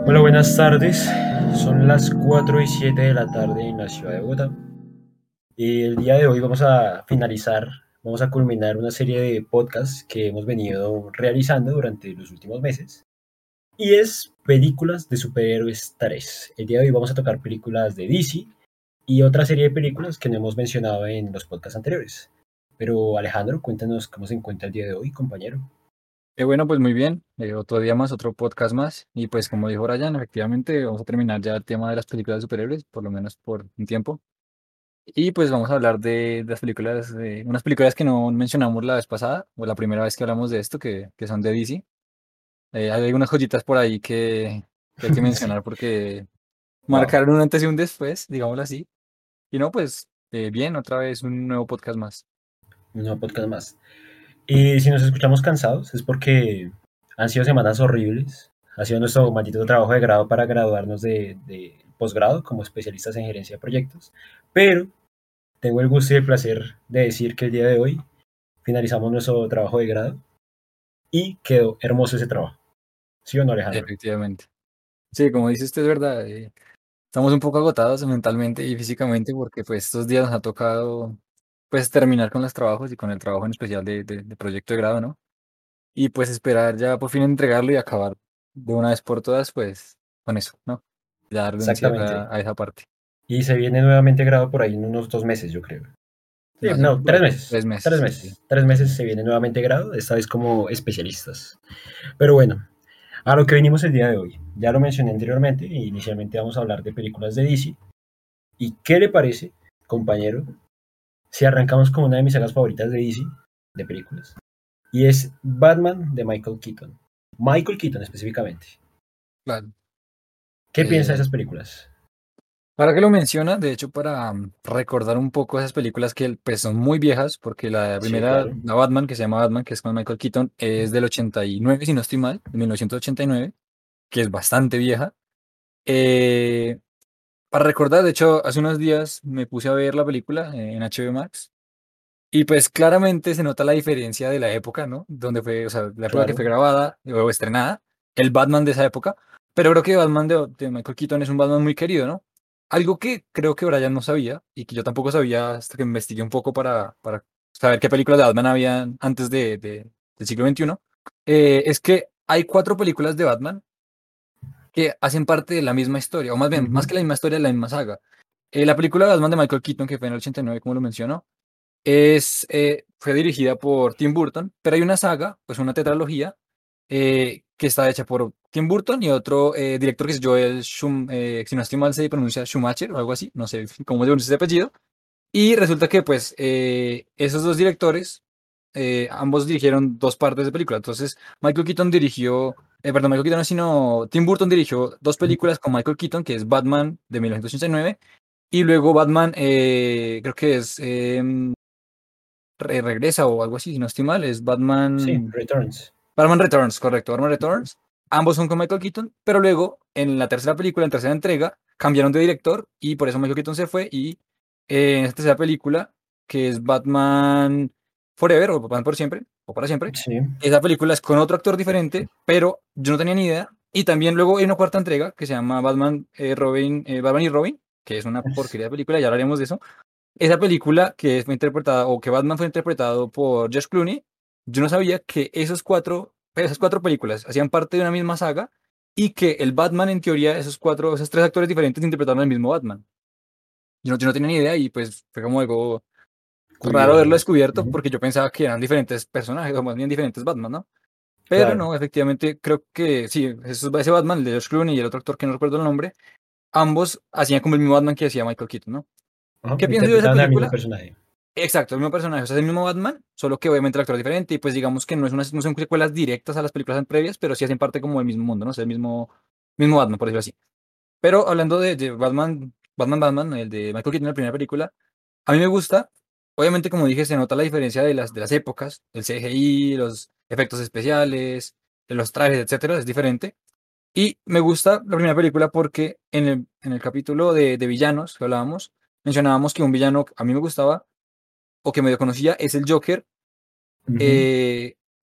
Hola, buenas tardes. Son las 4 y 7 de la tarde en la ciudad de Bogotá. Y el día de hoy vamos a culminar una serie de podcasts que hemos venido realizando durante los últimos meses. Y es películas de superhéroes 3. El día de hoy vamos a tocar películas de DC y otra serie de películas que no hemos mencionado en los podcasts anteriores. Pero Alejandro, cuéntanos cómo se encuentra el día de hoy, compañero. Bueno, pues muy bien, otro día más, otro podcast más, y pues como dijo Brian, efectivamente vamos a terminar ya el tema de las películas de superhéroes, por lo menos por un tiempo, y pues vamos a hablar de las películas, unas películas que no mencionamos la vez pasada, o la primera vez que hablamos de esto, que son de DC. Hay algunas joyitas por ahí que hay que Sí. mencionar porque Wow, marcaron un antes y un después, digámoslo así, y no, pues bien, otra vez un nuevo podcast más. un nuevo podcast más. Y si nos escuchamos cansados es porque han sido semanas horribles. Ha sido nuestro maldito trabajo de grado para graduarnos de posgrado como especialistas en gerencia de proyectos. Pero tengo el gusto y el placer de decir que el día de hoy finalizamos nuestro trabajo de grado y quedó hermoso ese trabajo. ¿Sí o no, Alejandro? Efectivamente. Sí, como dice usted, es verdad. Estamos un poco agotados mentalmente y físicamente porque pues estos días nos ha tocado pues terminar con los trabajos y con el trabajo en especial de proyecto de grado, ¿no? Y pues esperar ya por fin entregarlo y acabar de una vez por todas pues con eso, ¿no? Ya darle un cierre Exactamente. a esa parte. Y se viene nuevamente grado por ahí en unos 2 meses, yo creo. Sí, Más o menos no, por tres ahí, meses. 3 3 meses. Sí. meses. 3 meses se viene nuevamente grado, esta vez como especialistas. Pero bueno, a lo que venimos el día de hoy. Ya lo mencioné anteriormente, e inicialmente vamos a hablar de películas de DC. ¿Y qué le parece, compañero, si arrancamos con una de mis sagas favoritas de DC, de películas? Y es Batman de Michael Keaton. Michael Keaton específicamente. Claro. ¿Qué piensa de Eh, esas películas? Ahora que lo menciona, de hecho, para recordar un poco esas películas que pues, son muy viejas, porque la Sí, primera, claro. la Batman, que se llama Batman, que es con Michael Keaton, es del 89, si no estoy mal, de 1989, que es bastante vieja. Eh, para recordar, de hecho, hace unos días me puse a ver la película en HBO Max, y pues claramente se nota la diferencia de la época, ¿no? Donde fue, o sea, la época que Claro. fue grabada o estrenada, el Batman de esa época, pero creo que Batman de Michael Keaton es un Batman muy querido, ¿no? Algo que creo que Brian no sabía y que yo tampoco sabía hasta que investigué un poco para saber qué películas de Batman habían antes del siglo XXI, es que hay 4 películas de Batman que hacen parte de la misma historia, o más bien, más Ujú. que la misma historia, la misma saga. La película de Batman de Michael Keaton, que fue en el 89, como lo mencionó, fue dirigida por Tim Burton, pero hay una saga, pues una tetralogía, que está hecha por Tim Burton y otro director que es si no estoy mal se pronuncia Schumacher o algo así, no sé cómo se pronuncia ese apellido. Y resulta que pues esos dos directores, ambos dirigieron 2 partes de película. Entonces Michael Keaton no, sino Tim Burton dirigió 2 películas con Michael Keaton, que es Batman de 1989 y luego Batman, creo que es Regresa o algo así, si no estoy mal, es Sí, Batman. Returns. Batman Returns, correcto, Batman Returns. Ambos son con Michael Keaton, pero luego en la tercera película, en tercera entrega, cambiaron de director y por eso Michael Keaton se fue y en esta tercera película, que es Batman Forever o Batman por siempre o para siempre, Sí. esa película es con otro actor diferente, pero yo no tenía ni idea. Y también luego hay una cuarta entrega que se llama Batman y Robin, que es una porquería de película, ya hablaremos de eso. Esa película que fue interpretada, o que Batman fue interpretado por George Clooney, yo no sabía que esas cuatro películas hacían parte de una misma saga y que el Batman, en teoría, esos 3 actores diferentes interpretaron al mismo Batman. Yo no tenía ni idea y pues fue como algo raro Curioso. haberlo descubierto Ujú. porque yo pensaba que eran diferentes personajes o más bien diferentes Batman, ¿no? Pero Claro. no, efectivamente creo que sí, ese Batman, el de George Clooney y el otro actor que no recuerdo el nombre, ambos hacían como el mismo Batman que hacía Michael Keaton, ¿no? Ajá, ¿Qué pienso yo de esa interpretaban al mismo película? personaje. Exacto, el mismo personaje, o sea, es el mismo Batman, solo que obviamente el actor es diferente y pues digamos que no son secuelas directas a las películas previas, pero sí hacen parte como del mismo mundo, ¿no? O sea, el mismo Batman, por decirlo así. Pero hablando de Batman, el de Michael Keaton, la primera película, a mí me gusta, obviamente como dije, se nota la diferencia de las épocas, el CGI, los efectos especiales, los trajes, etcétera, es diferente. Y me gusta la primera película porque en el capítulo de villanos que hablábamos, mencionábamos que un villano a mí me gustaba o que medio conocía es el Joker, Ujú. eh,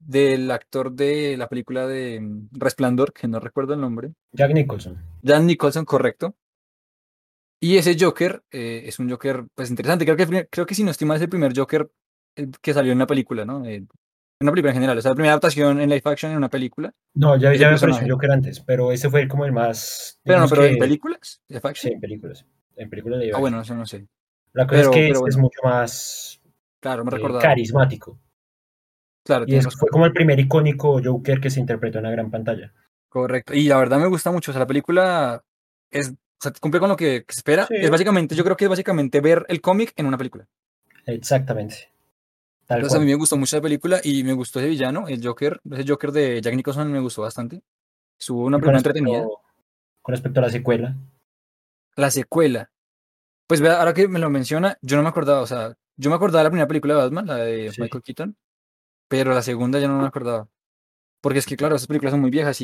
del actor de la película de Resplandor, que no recuerdo el nombre. Jack Nicholson. Jan Nicholson, correcto. Y ese Joker es un Joker, pues interesante. Creo que si no estoy mal es el primer Joker que salió en una película, ¿no? En una película en general. O sea, la primera adaptación en live action en una película, No, ya, ese ya me apareció un personaje. Joker antes, pero ese fue como el más, Pero no, digamos pero en que, películas, live sí, action. en películas de live Ah, bueno, action. eso no sé. La cosa es que Pero es bueno, mucho más claro, me recordaba. carismático. Claro, Y tienes fue razón. como el primer icónico Joker que se interpretó en la gran pantalla. Correcto. Y la verdad me gusta mucho. O sea, la película es, o sea, cumple con lo que se espera. Es Sí, básicamente, yo creo que es básicamente ver el cómic en una película. exactamente, tal Entonces a mí cual. me gustó mucho la película y me gustó ese villano, el Joker, ese Joker de Jack Nicholson me gustó bastante. Estuvo una Y con película entretenida. respecto, con respecto a la secuela, La secuela. Pues vea, ahora que me lo menciona, yo no me acordaba, o sea, yo me acordaba de la primera película de Batman, la de sí, Michael Keaton, pero la segunda ya no me acordaba. Porque es que, claro, esas películas son muy viejas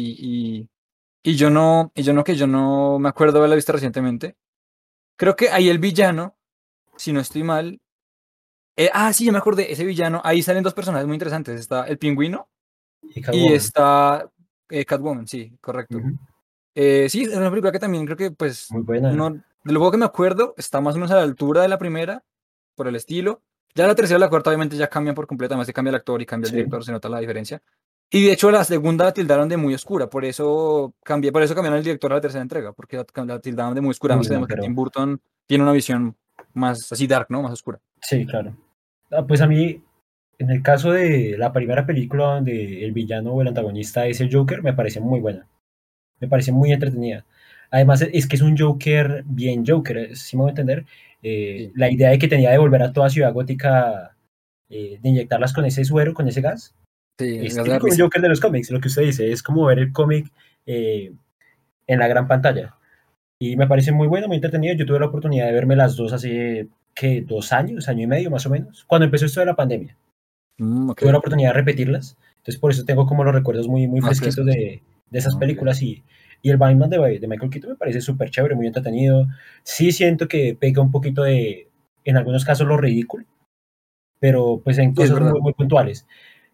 yo no me acuerdo de haberla visto recientemente. Creo que ahí el villano, si no estoy mal. Sí, ya me acordé, ese villano, ahí salen dos personajes muy interesantes. Está el pingüino y y Catwoman. está Catwoman, sí, correcto. Ujú, Sí, es una película que también creo que, pues, muy buena. no, de lo poco que me acuerdo, está más o menos a la altura de la primera, por el estilo. Ya la tercera y la cuarta, obviamente, ya cambian por completo, además que cambia el actor y cambia el Sí, director, se nota la diferencia. Y de hecho, la segunda la tildaron de muy oscura, por eso cambiaron el director a la tercera entrega, porque la tildaban de muy oscura. uy, Además, no, sabemos que Tim pero Burton tiene una visión más así dark, ¿no? Más oscura. sí, claro. Pues a mí, en el caso de la primera película donde el villano o el antagonista es el Joker, me parece muy buena. Me parece muy entretenida. Además, es que es un Joker bien Joker, si me voy a entender. Sí, La idea de que tenía de volver a toda Ciudad Gótica, de inyectarlas con ese suero, con ese gas, sí, es gas de la típico de un risa. Joker de los cómics. Lo que usted dice es como ver el cómic eh, en la gran pantalla. Y me parece muy bueno, muy entretenido. Yo tuve la oportunidad de verme las dos hace, ¿qué? 2 años, año y medio más o menos, cuando empezó esto de la pandemia. Ok, Tuve la oportunidad de repetirlas. Entonces, por eso tengo como los recuerdos muy, muy más fresquitos frescos. de esas Ok. películas. Y el Batman de Michael Keaton me parece súper chévere, muy entretenido. Sí siento que pega un poquito en algunos casos, lo ridículo, pero pues en Sí, es cosas verdad. muy, muy puntuales.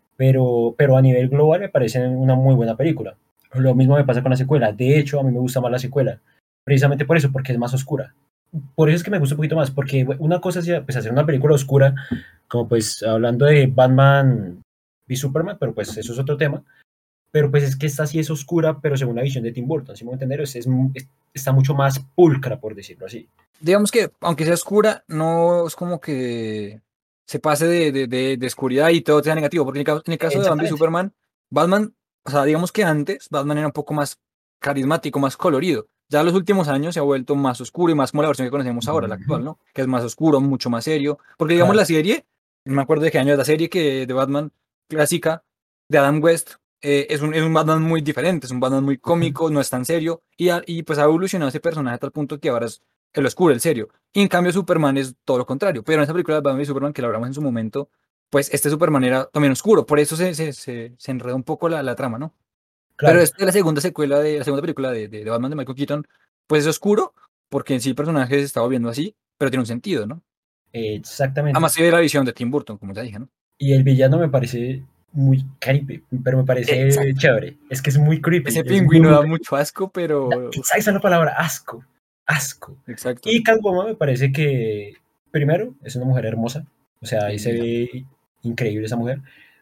Pero a nivel global me parece una muy buena película. Lo mismo me pasa con la secuela. De hecho, a mí me gusta más la secuela. Precisamente por eso, porque es más oscura. Por eso es que me gusta un poquito más, porque una cosa es pues, hacer una película oscura, como pues hablando de Batman y Superman, pero pues eso es otro tema. Pero pues es que esta sí es oscura, pero según la visión de Tim Burton, ¿sí me voy a entender? Está mucho más pulcra, por decirlo así. Digamos que, aunque sea oscura, no es como que se pase de oscuridad y todo sea negativo, porque en el caso de Batman y Exactamente. Superman, Batman, o sea, digamos que antes Batman era un poco más carismático, más colorido. Ya en los últimos años se ha vuelto más oscuro y más como la versión que conocemos ahora, la Ujú, actual, ¿no? Que es más oscuro, mucho más serio. Porque digamos claro. la serie, no me acuerdo de qué año es la serie que de Batman clásica de Adam West, es un Batman muy diferente, es un Batman muy Ujú, cómico, no es tan serio, y pues ha evolucionado ese personaje a tal punto que ahora es el oscuro, el serio. Y en cambio Superman es todo lo contrario. Pero en esa película de Batman y Superman, que la hablamos en su momento, pues este Superman era también oscuro. Por eso se enreda un poco la trama, ¿no? Pero claro. la segunda secuela la segunda película de Batman de Michael Keaton, pues es oscuro, porque en sí el personaje se estaba viendo así, pero tiene un sentido, ¿no? Exactamente. Además tiene la visión de Tim Burton, como ya dije, ¿no? Y el villano me parece muy creepy, pero me parece Exacto. chévere. Es que es muy creepy, Ese es muy, pingüino muy da creepy. mucho asco, pero uf, Esa es la palabra, asco, asco. exacto. Y Catwoman me parece que, primero, es una mujer hermosa, o sea, ahí Sí, se divina. ve increíble esa mujer.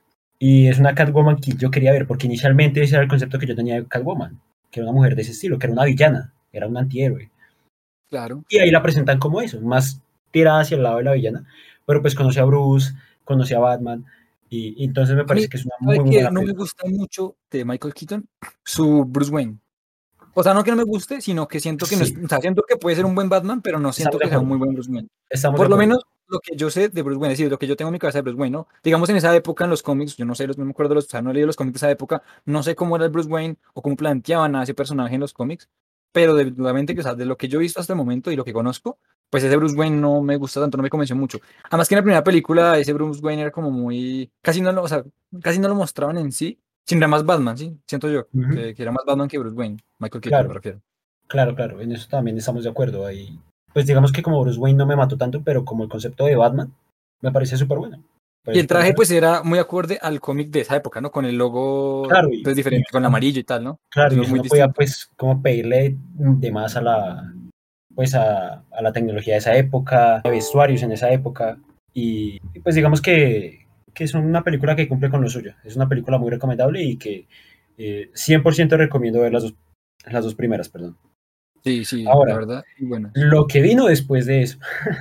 Y es una Catwoman que yo quería ver, porque inicialmente ese era el concepto que yo tenía de Catwoman, que era una mujer de ese estilo, que era una villana, era un antihéroe. Claro. Y ahí la presentan como eso, más tirada hacia el lado de la villana, pero pues conoce a Bruce, conoce a Batman, y entonces me A mí, parece que es una ¿sabe muy, muy qué? buena No me película. gusta mucho de Michael Keaton su Bruce Wayne. O sea, no que no me guste, sino que siento que no es, Sí, o sea, siento que puede ser un buen Batman, pero no siento estamos de que sea un acuerdo, muy buen Bruce Wayne. estamos de Por lo acuerdo. menos lo que yo sé de Bruce Wayne, es decir, lo que yo tengo en mi cabeza de Bruce Wayne, ¿no? Digamos en esa época en los cómics, yo no sé, no me acuerdo, o sea, no he leído los cómics de esa época, no sé cómo era el Bruce Wayne o cómo planteaban a ese personaje en los cómics, pero definitivamente que, o sea, de lo que yo he visto hasta el momento y lo que conozco, pues ese Bruce Wayne no me gusta tanto, no me convenció mucho. Además que en la primera película ese Bruce Wayne era como muy, o sea, casi no lo mostraban en sí, sino era más Batman, ¿sí? Siento yo, Ujú, que era más Batman que Bruce Wayne, Michael Keaton me claro, refiero. claro, claro, en eso también estamos de acuerdo. Ahí, pues digamos que como Bruce Wayne no me mató tanto, pero como el concepto de Batman me parece súper bueno. Y el por traje eso, pues era muy acorde al cómic de esa época, ¿no? Con el logo claro, pues diferente, con el amarillo y tal, ¿no? Es claro, un y logo eso muy no podía distinto. pues como pedirle de más a la, pues a la tecnología de esa época, de vestuarios en esa época, y pues digamos que es una película que cumple con lo suyo, es una película muy recomendable y que 100% recomiendo ver las dos primeras, perdón. Sí, sí, la Ahora, verdad, muy buenas. lo que vino después de eso,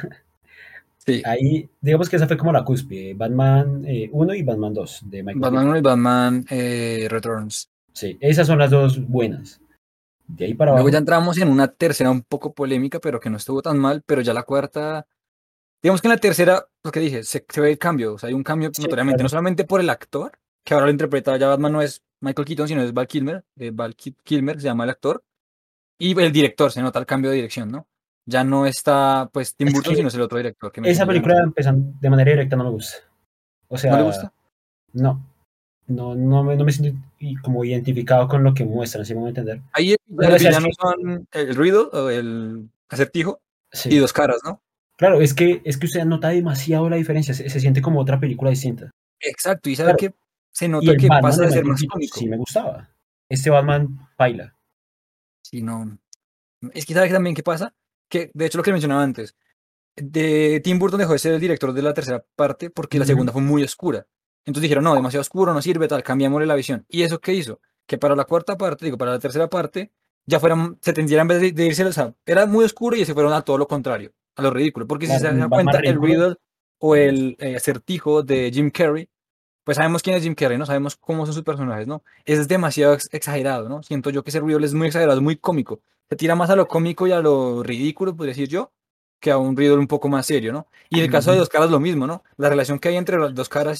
Sí, ahí digamos que esa fue como la cúspide, Batman 1 y Batman 2 de Michael Batman Keaton. 1 y Batman Returns. Sí, esas son las dos buenas. De ahí para Luego ya abajo, entramos en una tercera un poco polémica, pero que no estuvo tan mal, pero ya la cuarta, digamos que en la tercera, lo que dije, se ve el cambio, o sea, hay un cambio sí, notoriamente, no claro. solamente por el actor, que ahora lo interpreta ya Batman no es Michael Keaton, sino es Val Kilmer, Kilmer se llama el actor, y el director, se nota el cambio de dirección, ¿no? Ya no está, pues, Tim Es Burton, que sino es el otro director que esa mencioné ya película antes. empezando de manera directa no me gusta. O ¿No le sea, gusta? no, no me siento como identificado con lo que muestran, si me voy a entender. Ahí O el sea, es que, villano son el Riddle o el Acertijo y sí, Dos Caras, ¿no? claro, es que usted nota demasiado la diferencia, se siente como otra película distinta. Exacto, y sabe Claro, que se y nota el que Batman pasa de de ser Michael más Keaton sí cómico. me gustaba. Este Batman baila. Sí, no. Es que sabe que también qué pasa, que de hecho lo que mencionaba antes, de Tim Burton dejó de ser el director de la tercera parte porque la Ujú. segunda fue muy oscura. Entonces dijeron, no, demasiado oscuro, no sirve, tal, cambiémosle la visión. ¿Y eso qué hizo? Que para la cuarta parte, digo, para la tercera parte, ya fueran, se tendiera en vez de irse, o sea, era muy oscuro y se fueron a todo lo contrario, a lo ridículo. Porque si Claro, se un da Batman cuenta, el ridículo Riddle o no me gusta. el acertijo de Jim Carrey, pues sabemos quién es Jim Carrey, ¿no? Sabemos cómo son sus personajes, ¿no? Es demasiado exagerado, ¿no? Siento yo que ese Riddle es muy exagerado, es muy cómico. Se tira más a lo cómico y a lo ridículo, podría decir yo, que a un Riddle un poco más serio, ¿no? Y en el caso de Ujú. Dos Caras lo mismo, ¿no? La relación que hay entre las Dos Caras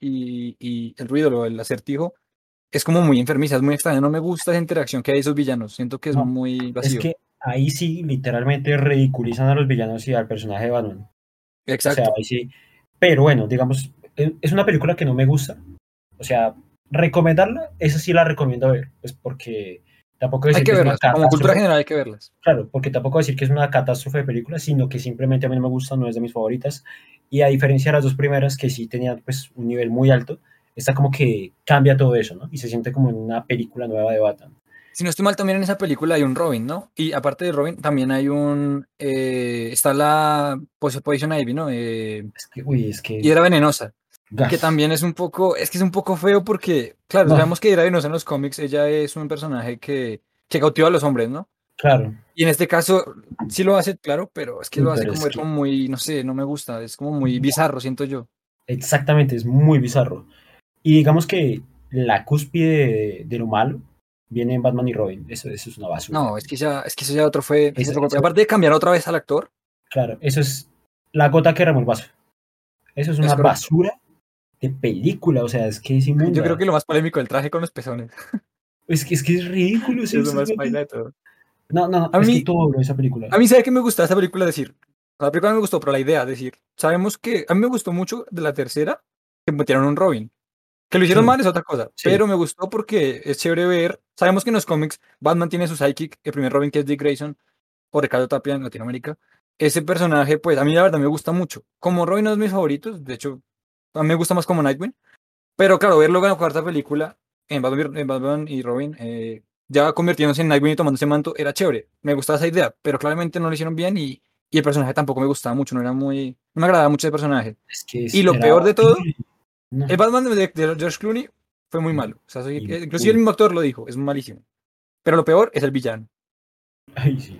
y el Riddle o el acertijo es como muy enfermiza, es muy extraña. No me gusta esa interacción que hay de esos villanos. Siento que es No, muy es vacío. que ahí sí literalmente ridiculizan a los villanos y al personaje de Batman. O sea, Exacto. ahí sí. Pero bueno, digamos, es una película que no me gusta. O sea, recomendarla, esa sí la recomiendo ver. Pues porque tampoco Hay decir que que es una verlas. Como cultura catástrofe. general hay que verlas. Claro, porque tampoco decir que es una catástrofe de película, sino que simplemente a mí no me gusta, no es de mis favoritas. Y a diferencia de las dos primeras, que sí tenían pues un nivel muy alto, esta como que cambia todo eso, ¿no? Y se siente como en una película nueva de Batman. Si no estoy mal, también en esa película hay un Robin, ¿no? Y aparte de Robin, también hay un... está la Poison Ivy, ¿no? Es que, uy, es que... Hiedra Venenosa, que Gas. también es un poco... Es que es un poco feo porque, claro, No, sabemos que Hiedra Venenosa en los cómics, ella es un personaje que cautiva a los hombres, ¿no? claro. Y en este caso, sí lo hace, claro, pero es que lo hace Pero como es ver que... como muy, no sé, no me gusta, es como muy bizarro, siento yo. Exactamente, es muy bizarro. Y digamos que la cúspide de lo malo viene en Batman y Robin. Eso es una basura. No, es que eso ya otro fue, es Eso, otro golpe. eso, Aparte de cambiar otra vez al actor, claro, eso es la gota que remó el vaso. Eso es es una correcto. basura de película, o sea, es que es Yo creo inmunda. que lo más polémico el traje con los pezones Es que es ridículo, sí, es lo más paila de todo. No, no, no, A es que mí, todo esa película. a mí sabe que me gustaba esa película decir. La película no me gustó, pero la idea, decir, sabemos que a mí me gustó mucho de la tercera que metieron un Robin. Que lo hicieron Sí, mal es otra cosa, sí, pero me gustó porque es chévere ver. Sabemos que en los cómics Batman tiene su sidekick, el primer Robin que es Dick Grayson o Ricardo Tapia en Latinoamérica. Ese personaje, pues a mí la verdad me gusta mucho. Como Robin no es de mis favoritos, de hecho, a mí me gusta más como Nightwing. Pero claro, verlo en la cuarta película, en Batman y Robin, ya convirtiéndose en Nightwing y tomando ese manto, era chévere. Me gustaba esa idea, pero claramente no lo hicieron bien y el personaje tampoco me gustaba mucho, no me agradaba mucho ese personaje. es que Y lo era peor de todo, horrible. No, el Batman de George Clooney fue muy no, malo. O sea, inclusive el impune. mismo actor lo dijo, es malísimo. Pero lo peor es el villano. Ay, sí,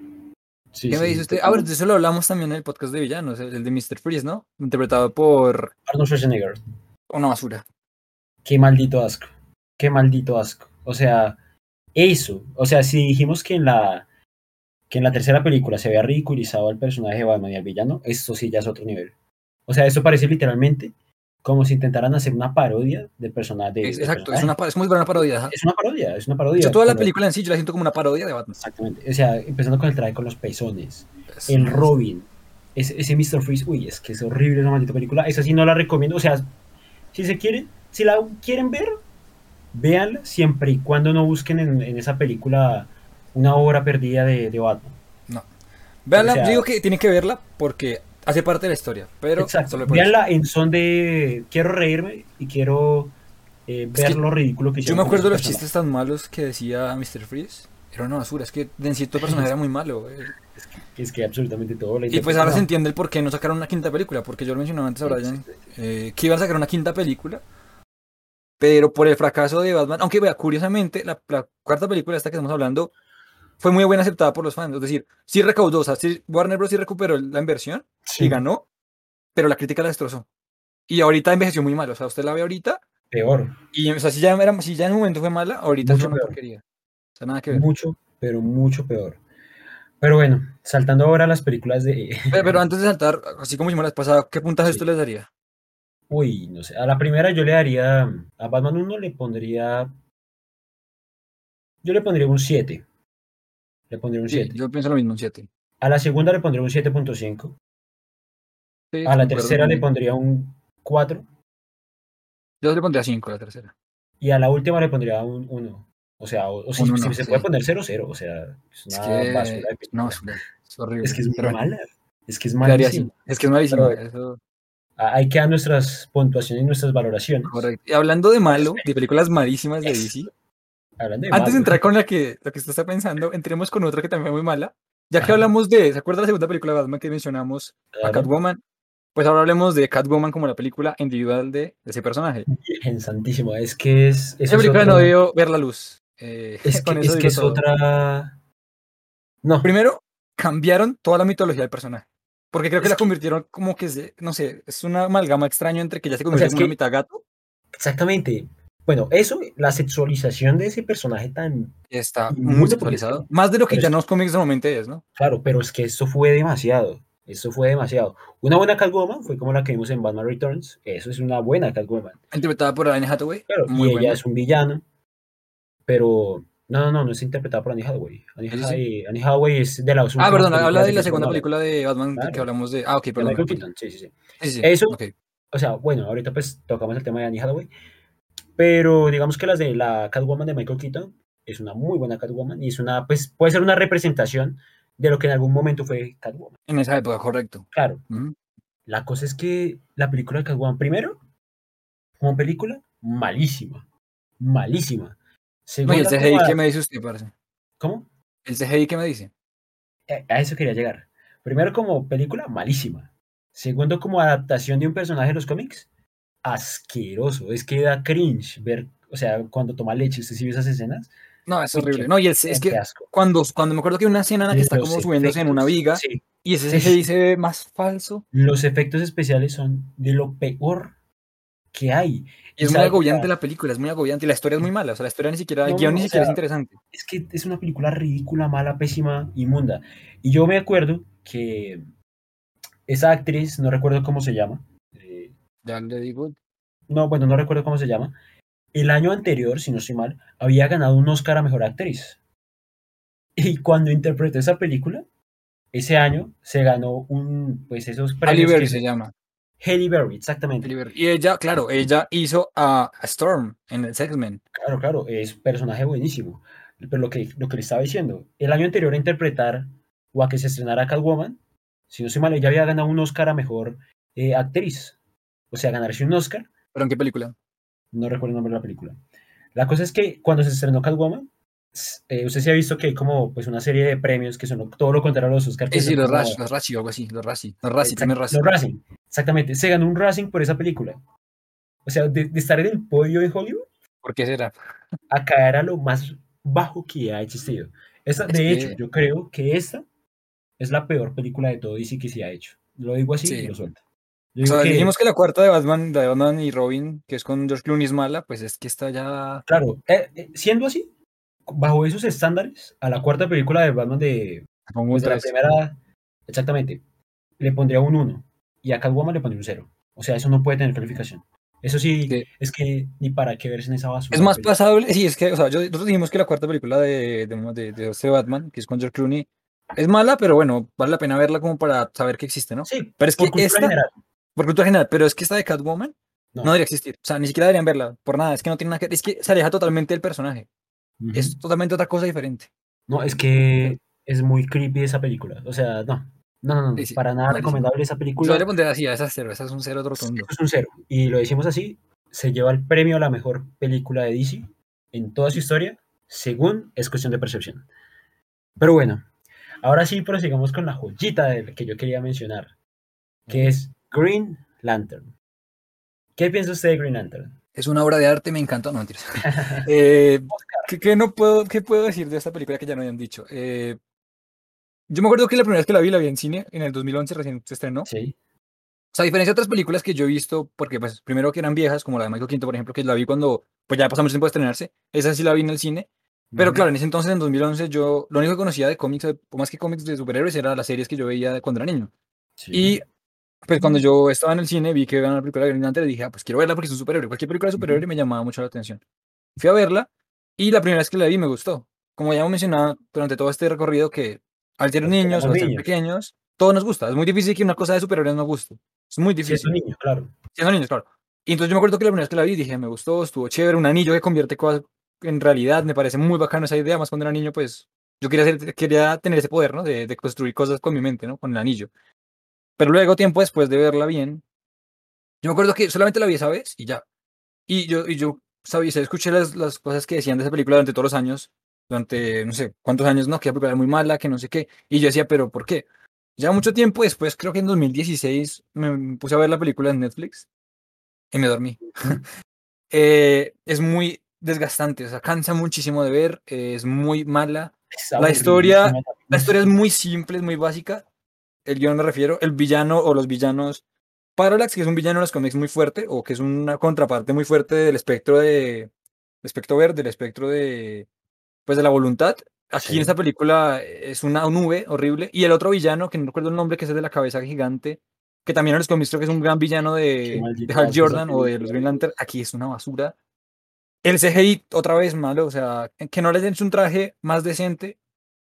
sí, ¿Qué me sí, dice sí. usted? Ah, bueno, de eso lo hablamos también en el podcast de villanos, el de Mr. Freeze, ¿no? Interpretado por Arnold Schwarzenegger, una basura. qué maldito asco, qué maldito asco. O sea, eso, o sea, si dijimos que en la tercera película se había ridiculizado al personaje de Batman y al villano, esto sí ya es otro nivel. O sea, esto parece literalmente como si intentaran hacer una parodia del personaje. Del Exacto, personaje. es como si fuera una parodia. Ajá. Es una parodia, es una De hecho, parodia. toda la película en sí yo la siento como una parodia de Batman. Exactamente. O sea, empezando con el traje con los pezones, Es el una bestia. Robin, ese Mr. Freeze, uy, es que es horrible esa maldita película. Esa sí no la recomiendo. O sea, si la quieren ver, véanla siempre y cuando no busquen en esa película una obra perdida de Batman. No. O Véanla, yo sea, digo que tienen que verla porque hace parte de la historia, pero Exacto. solo por eso. Véanla en son de quiero reírme y quiero Es ver que lo ridículo que yo hicieron me con acuerdo esos de los personajes. chistes tan malos que decía Mr. Freeze. Era una basura, es que Densito el personaje era muy malo. Es que absolutamente todo la Y pues ahora se no, entiende el por qué no sacaron una quinta película, porque yo lo mencionaba antes a Brian, exactamente. que iban a sacar una quinta película, pero por el fracaso de Batman, aunque vea, curiosamente, la cuarta película esta que estamos hablando fue muy bien aceptada por los fans, es decir, sí recaudó, o sea, sí, Warner Bros. Sí recuperó la inversión y Sí, ganó, pero la crítica la destrozó. Y ahorita envejeció muy mal, o sea, usted la ve ahorita, peor, y o sea, si ya en un momento fue mala, ahorita es mucho una peor, porquería, o sea, nada que ver. mucho, pero mucho peor. Pero bueno, saltando ahora a las películas de... Pero antes de saltar, así como hicimos la vez pasada, ¿qué puntaje esto Sí. les daría? Uy, no sé. A la primera yo le daría... A Batman uno le pondría... Yo le pondría un 7. Le pondría un Sí, 7. yo pienso lo mismo, un 7. A la segunda le pondría un 7.5. Sí, A la concuerdo tercera le también. pondría un 4. Yo le pondría 5 la tercera. Y a la última le pondría un 1. O sea, o si, Un si 1, se puede sí. poner 0 0. O sea, es Es una basura que, de no, película. es Es horrible. que es muy Pero bueno, mala. Es que es quedaría malísima. así. Es que es Pero malísima. bueno, Eso, ahí quedan nuestras puntuaciones y nuestras valoraciones. correcto. Y hablando de Las malo, de películas. películas malísimas de Eso. DC, Hablando de antes de malo. entrar con la que usted está pensando, entremos con otra que también fue muy mala. Ya que Ajá, hablamos de, ¿se acuerda la segunda película de Batman que mencionamos a claro. Catwoman? Pues ahora hablemos de Catwoman como la película individual de ese personaje. Virgen santísimo. Es que eso Esa es película no otro. debió ver la luz. Es Con que, eso es que digo es todo. otra. No, Primero, cambiaron toda la mitología del personaje. Porque creo que es la que, convirtieron como que, no sé, es una amalgama extraña entre que ya se o sea, convierte es como una que mitad gato exactamente. Bueno, eso, la sexualización de ese personaje tan y está muy inmundo, porque es que, sexualizado. Más de lo que pero ya es en que, los cómics normalmente es, ¿no? claro, pero es que eso fue demasiado. Eso fue demasiado. Una buena Catwoman fue como la que vimos en Batman Returns. Eso es una buena Catwoman. Interpretada por Anne Hathaway, Claro, muy y ella buena. es un villano, pero no es interpretada por Annie Hathaway. Sí, sí, sí. Annie Hathaway es de las Ah, últimas perdón, habla películas de de la Christopher segunda Nolan. película de Batman de que Claro, hablamos de. Ah, ok, de perdón, me Michael confundí. Keaton, sí, sí, sí. Sí, sí, sí, Eso, ok. o sea, bueno, ahorita pues tocamos el tema de Annie Hathaway, pero digamos que las de la Catwoman de Michael Keaton es una muy buena Catwoman y es una, pues puede ser una representación de lo que en algún momento fue Catwoman. En esa época, correcto. Claro, Ujú. la cosa es que la película de Catwoman, primero, como película, malísima, malísima. No, y el Segunda, como CGI, ¿qué me dice usted, parce? ¿cómo? El CGI, ¿qué me dice? A eso quería llegar. Primero, como película, malísima. Segundo, como adaptación de un personaje de los cómics, asqueroso. Es que da cringe ver, o sea, cuando toma leche, ¿usted sí vio esas escenas? No, es Uy, horrible. No, y es qué que asco. cuando me acuerdo que hay una escena en la que está Los como subiéndose en una efectos, viga sí, y ese sí, sí, CGI sí. se ve más falso. Los efectos especiales son de lo peor que hay. Y Y es muy sabe, o agobiante sea, la película, es muy agobiante. Y la historia es muy mala. O sea, la historia ni siquiera, el no, guión no, ni o sea, siquiera es interesante. es que es una película ridícula, mala, pésima, inmunda. Y yo me acuerdo que esa actriz, no recuerdo cómo se llama, Ya le digo. no, bueno, no recuerdo cómo se llama. El año anterior, si no estoy mal, había ganado un Oscar a mejor actriz. Y cuando interpretó esa película, ese año se ganó pues esos Halle premios que Berry es se llama. Halle Berry, exactamente. Halle Berry. Y ella, claro, ella hizo a Storm en el X-Men. Claro, claro, es un personaje buenísimo. Pero lo que le estaba diciendo, el año anterior a interpretar o a que se estrenara Catwoman, si no estoy mal, ella había ganado un Oscar a mejor actriz. O sea, ganarse un Oscar, ¿Pero en qué película? no recuerdo el nombre de la película. La cosa es que cuando se estrenó Catwoman, usted se ha visto que hay como pues una serie de premios que son todo lo contrario a los Oscar, Sí, que sí, son como Los Razzie o algo así. Los Razzie, primer los Razzie. Racing. Exactamente, se ganó un Racing por esa película. O sea, de estar en el podio de Hollywood ¿Por qué será? a caer a lo más bajo que ha existido. Es De hecho, que, yo creo que esta es la peor película de todo DC que se ha hecho. Lo digo así y sí. lo suelto. Yo O digo sea, que, dijimos que la cuarta de Batman, la de Batman y Robin, que es con George Clooney, es mala, pues es que está ya. claro, siendo así, bajo esos estándares, a la cuarta película de Batman Pongo un pues de la 3. primera, exactamente, le pondría un uno y a Catwoman le pondría un cero. O sea, eso no puede tener calificación. Eso sí, es que ni para qué verse en esa Es basura de más película. pasable, sí, es que, o sea, nosotros dijimos que la cuarta película de este Batman, que es con George Clooney, es mala, pero bueno, vale la pena verla como para saber que existe, ¿no? Sí, Pero es por que cultura esta, general. por cultura general, pero es que esta de Catwoman no No. debería existir. O sea, ni siquiera deberían verla, por nada, es que no tiene nada que, es que se aleja totalmente del personaje. Ujú. Es totalmente otra cosa diferente. No, es que es muy creepy esa película. O sea, no. No, no, no, Sí, no, sí, para nada malísima. recomendable esa Yo película. le pondría así a esas cero, esas es un cero rotundo. Eso es un cero. Y lo decimos así, se lleva el premio a la mejor película de DC en toda su historia, según es cuestión de percepción. Pero bueno, ahora sí prosigamos con la joyita de la que yo quería mencionar, que ¿Eh? es Green Lantern. ¿Qué piensa usted de Green Lantern? Es una obra de arte, me encantó, no mentiras. Eh, ¿qué no puedo, qué puedo decir de esta película que ya no hayan dicho? Yo me acuerdo que la primera vez que la vi en cine, en el 2011, recién se estrenó. O Sí. sea, a diferencia de otras películas que yo he visto, porque pues primero que eran viejas, como la de Michael Quinto, por ejemplo, que la vi cuando pues ya pasó mucho tiempo de estrenarse, esa sí la vi en el cine. Pero Ujú. claro, en ese entonces, en 2011, yo lo único que conocía de cómics, o más que cómics de superhéroes, eran las series que yo veía cuando era niño. Sí. Y pues cuando yo estaba en el cine, vi que era una película de Green Lantern y dije, ah, pues quiero verla porque es un superhéroe. Cualquier película de Ujú. superhéroe me llamaba mucho la atención. Fui a verla y la primera vez que la vi me gustó. Como ya hemos mencionado durante todo este recorrido que al ser Porque niños o éramos al ser niños. pequeños, todo nos gusta. Es muy difícil que una cosa de superhéroes nos guste. Es muy Siendo difícil. niño, claro. Si son niños, claro. Y entonces yo me acuerdo que la primera vez que la vi dije, me gustó, estuvo chévere, un anillo que convierte cosas en realidad, me parece muy bacano esa idea, más cuando era niño, pues yo quería tener ese poder, ¿no? De construir cosas con mi mente, ¿no? Con el anillo. Pero luego, tiempo después de verla bien, yo me acuerdo que solamente la vi esa vez y ya. Y yo sabía, escuché las cosas que decían de esa película durante todos los años, durante no sé cuántos años, no, que la película era muy mala, que no sé qué. Y yo decía, pero ¿por qué? Ya mucho tiempo después, creo que en 2016, me puse a ver la película en Netflix y me dormí. Ujú. Es muy desgastante, o sea, cansa muchísimo de ver, es muy mala. Es La historia, aburridísima. la Uf, historia es muy simple, es muy básica. El guión me refiero, el villano o los villanos. Parallax, que es un villano en los cómics muy fuerte, o que es una contraparte muy fuerte del espectro del espectro verde, del espectro de, pues de la voluntad. Aquí en esta sí. película es una nube horrible. Y el otro villano, que no recuerdo el nombre, que es el de la cabeza gigante, que también en los cómics creo que es un gran villano Qué de maldito Hal asco esa Jordan o de película. los Green Lantern, aquí es una basura. El CGI otra vez malo, o sea, que no le den un traje más decente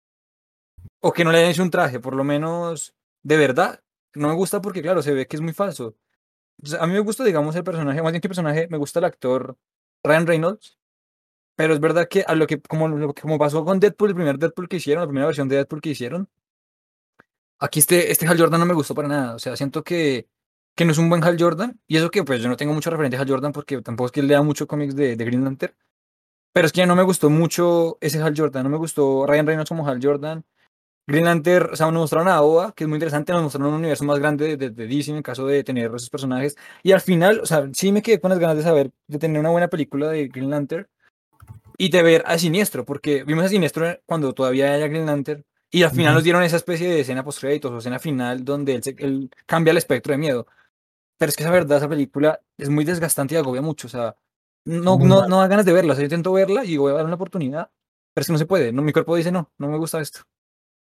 o que no le den un traje, por lo menos de verdad. No me gusta porque, claro, se ve que es muy falso. O sea, a mí me gusta, digamos, el personaje, más bien que el personaje, me gusta el actor Ryan Reynolds, pero es verdad que a como pasó con Deadpool, el primer Deadpool que hicieron, la primera versión de Deadpool que hicieron, aquí este Hal Jordan no me gustó para nada. O sea, siento que no es un buen Hal Jordan, y eso que pues yo no tengo mucho referente a Hal Jordan porque tampoco es que lea mucho cómics de Green Lantern, pero es que no me gustó mucho ese Hal Jordan, no me gustó Ryan Reynolds como Hal Jordan. Green Lantern, o sea, nos mostraron a Oa, que es muy interesante, nos mostraron un universo más grande de DC en el caso de tener esos personajes. Y al final, o sea, sí me quedé con las ganas de saber, de tener una buena película de Green Lantern y de ver a Siniestro, porque vimos a Siniestro cuando todavía era Green Lantern y al final Ujú. nos dieron esa especie de escena post-créditos o escena final donde él cambia el espectro de miedo. Pero es que esa verdad, esa película es muy desgastante y agobia mucho, o sea, Muy mal. no da ganas de verla. O sea, yo intento verla y voy a dar una oportunidad, pero es que no se puede, no, mi cuerpo dice no, no me gusta esto.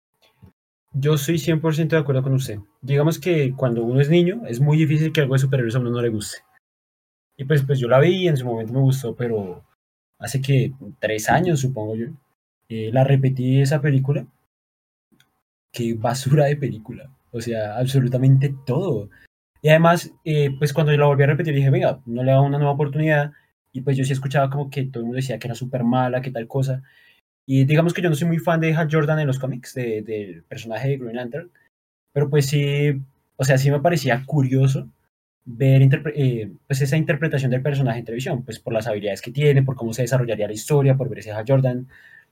Yo soy 100% de acuerdo con usted. Digamos que cuando uno es niño, es muy difícil que algo de superhéroes a uno no le guste. Y pues yo la vi y en su momento me gustó, pero hace que 3 años, supongo yo, la repetí esa película. Qué basura de película. O sea, absolutamente todo. Y además, pues cuando yo la volví a repetir, dije, venga, no le hago una nueva oportunidad. Y pues yo sí escuchaba como que todo el mundo decía que era súper mala, que tal cosa. Y digamos que yo no soy muy fan de Hal Jordan en los cómics, del personaje de Green Lantern. Pero pues sí, o sea, sí me parecía curioso ver pues esa interpretación del personaje en televisión, pues por las habilidades que tiene, por cómo se desarrollaría la historia, por ver ese Hal Jordan.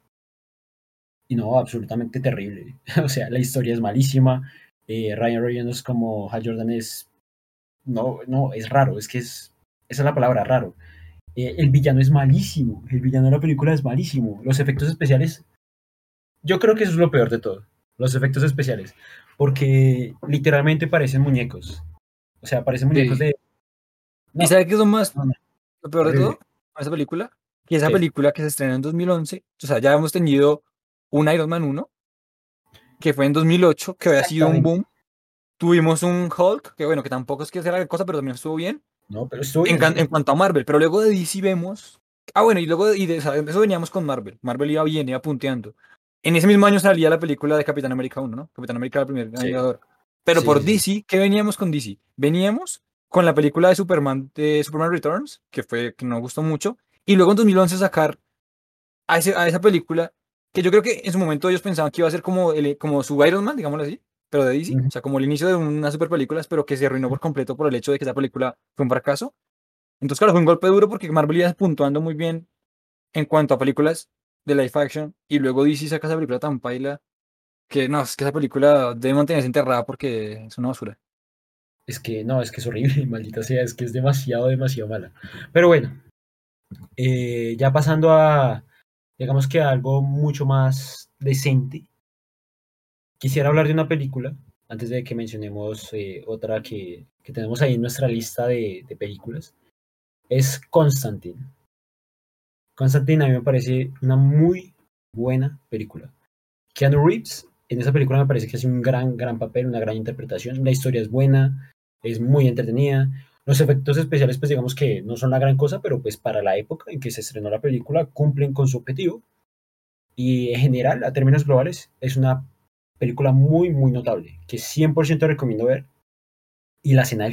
Y no, absolutamente terrible. O sea, la historia es malísima. Ryan Reynolds como Hal Jordan es, no, no, es raro, esa es la palabra, raro. El villano es malísimo, el villano de la película es malísimo. Los efectos especiales, yo creo que eso es lo peor de todo, los efectos especiales, porque literalmente parecen muñecos. O sea, parecen muñecos Sí. de... ¿Y No, sabe qué es lo más, no, no, lo peor de horrible. todo con esa película? Que esa ¿Qué? película que se estrenó en 2011, o sea, ya hemos tenido un Iron Man 1, que fue en 2008, que había sido un Exactamente. boom. Tuvimos un Hulk, que bueno, que tampoco es que sea la cosa, pero también estuvo bien. No, pero estoy bien, En sí. cuanto a Marvel, pero luego de DC vemos. Ah, bueno, y luego o sea, eso veníamos con Marvel. Marvel iba bien, iba punteando. En ese mismo año salía la película de Capitán América 1, ¿no? Capitán América, el primer Sí, Vengador. Pero sí, por sí, sí. DC, ¿qué veníamos con DC? Veníamos con la película de Superman Returns, que nos gustó mucho. Y luego en 2011 sacar a esa película, que yo creo que en su momento ellos pensaban que iba a ser como, como su Iron Man, digámoslo así. pero de DC, Ujú. o sea, como el inicio de unas super películas, pero que se arruinó por completo por el hecho de que esa película fue un fracaso. Entonces, claro, fue un golpe duro porque Marvel iba puntuando muy bien en cuanto a películas de live action, y luego DC saca esa película tan paila que no, es que esa película debe mantenerse enterrada porque es una basura. Es que no, es que es horrible, maldita sea, es que es demasiado, demasiado mala. Pero bueno, ya pasando a, digamos que a algo mucho más decente, quisiera hablar de una película, antes de que mencionemos otra que tenemos ahí en nuestra lista de películas, es Constantine. Constantine a mí me parece una muy buena película. Keanu Reeves en esa película me parece que hace un gran, gran papel, una gran interpretación. La historia es buena, es muy entretenida. Los efectos especiales, pues digamos que no son la gran cosa, pero pues para la época en que se estrenó la película cumplen con su objetivo. Y en general, a términos globales, es una película muy, muy notable, que 100% recomiendo ver. Y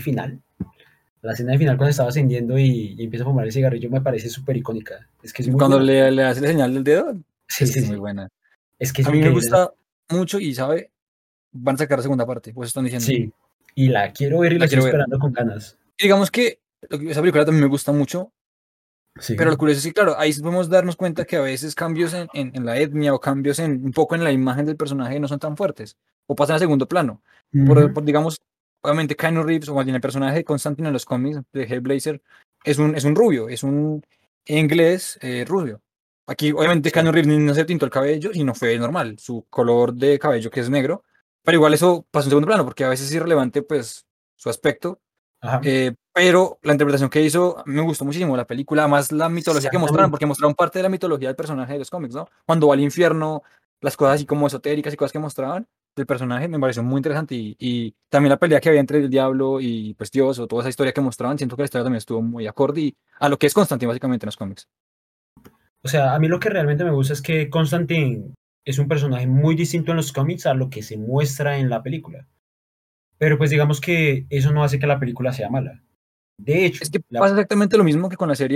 la escena del final cuando estaba ascendiendo y empieza a fumar el cigarrillo me parece súper icónica. Es que es Y muy cuando buena. le hace la señal del dedo, Sí, es que sí, es muy sí. buena. Es que es A mí me increíble esa. gusta mucho y, ¿sabe? Van a sacar la segunda parte, pues están diciendo. Sí. Y la quiero ver y la La estoy quiero ver. esperando con ganas. Y digamos que esa película también me gusta mucho, Sí. pero lo curioso es que, claro, ahí sí podemos darnos cuenta que a veces cambios en la etnia o cambios en un poco en la imagen del personaje no son tan fuertes o pasan a segundo plano. Ujú. Digamos, obviamente, Keanu Reeves, o más bien el personaje de Constantine en los cómics de Hellblazer, es un rubio, es un inglés rubio. Aquí, obviamente, Sí. Keanu Reeves no se pintó el cabello, sino fue normal, su color de cabello que es negro, pero igual eso pasa en segundo plano, porque a veces es irrelevante, pues, su aspecto, Ajá. pero la interpretación que hizo a mí me gustó muchísimo la película, más la mitología que mostraron, Exactamente. porque mostraron parte de la mitología del personaje de los cómics, ¿no? Cuando va al infierno, las cosas así como esotéricas y cosas que mostraban del personaje me pareció muy interesante, y también la pelea que había entre el diablo y pues Dios, o toda esa historia que mostraban, siento que la historia también estuvo muy acorde a lo que es Constantine básicamente en los cómics. O sea, a mí lo que realmente me gusta es que Constantine es un personaje muy distinto en los cómics a lo que se muestra en la película. Pero pues digamos que eso no hace que la película sea mala. De hecho, Es que pasa exactamente lo mismo que con la serie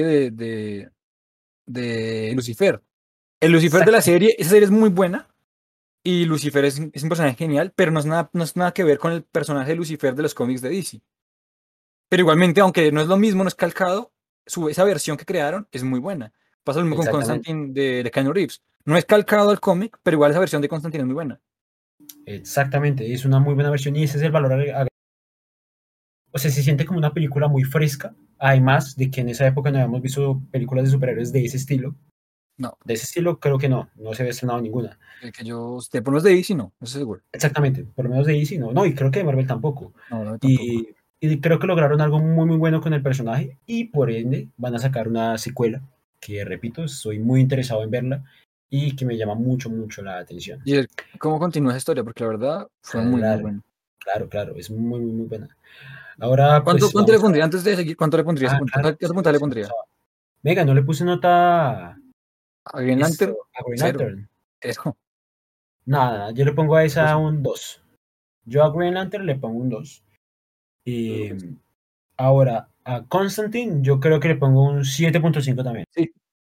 de Lucifer. El Lucifer de la exactamente, serie, esa serie es muy buena. Y Lucifer es un personaje genial, pero no es nada que ver con el personaje de Lucifer de los cómics de DC. Pero igualmente, aunque no es lo mismo, no es calcado, esa versión que crearon es muy buena. Pasa lo mismo con exactamente, Constantine de Keanu Reeves. No es calcado al cómic, pero igual esa versión de Constantine es muy buena. exactamente. Es una muy buena versión y ese es el valor agregado. O sea, se siente como una película muy fresca. Además de que en esa época no habíamos visto películas de superhéroes de ese estilo. No, De ese estilo creo que no, no se había estrenado ninguna. el que yo esté por los de DC, no, eso seguro. Exactamente, por lo menos de DC no. No, y creo que de Marvel tampoco. No, no, tampoco. Y, y creo que lograron algo muy, muy bueno con el personaje y por ende van a sacar una secuela que, repito, estoy muy interesado en verla y que me llama mucho, mucho la atención. ¿Cómo continúa esa historia? Porque la verdad fue muy, muy Claro, buena. claro, claro, es muy, muy, muy buena. Ahora, ¿Cuánto, pues cuánto le vamos pondría, a... antes de seguir, cuánto le pondría ese Ah, punto? claro, ¿Qué puntaje le se me pondría? pasaba. Venga, no le puse nota A Green esto, Lantern, a Green 0. Lantern. Eso. Nada, yo le pongo a esa Dos. un 2. Yo a Green Lantern le pongo un 2. Y Dos. ahora, a Constantine yo creo que le pongo un 7.5 también. Sí.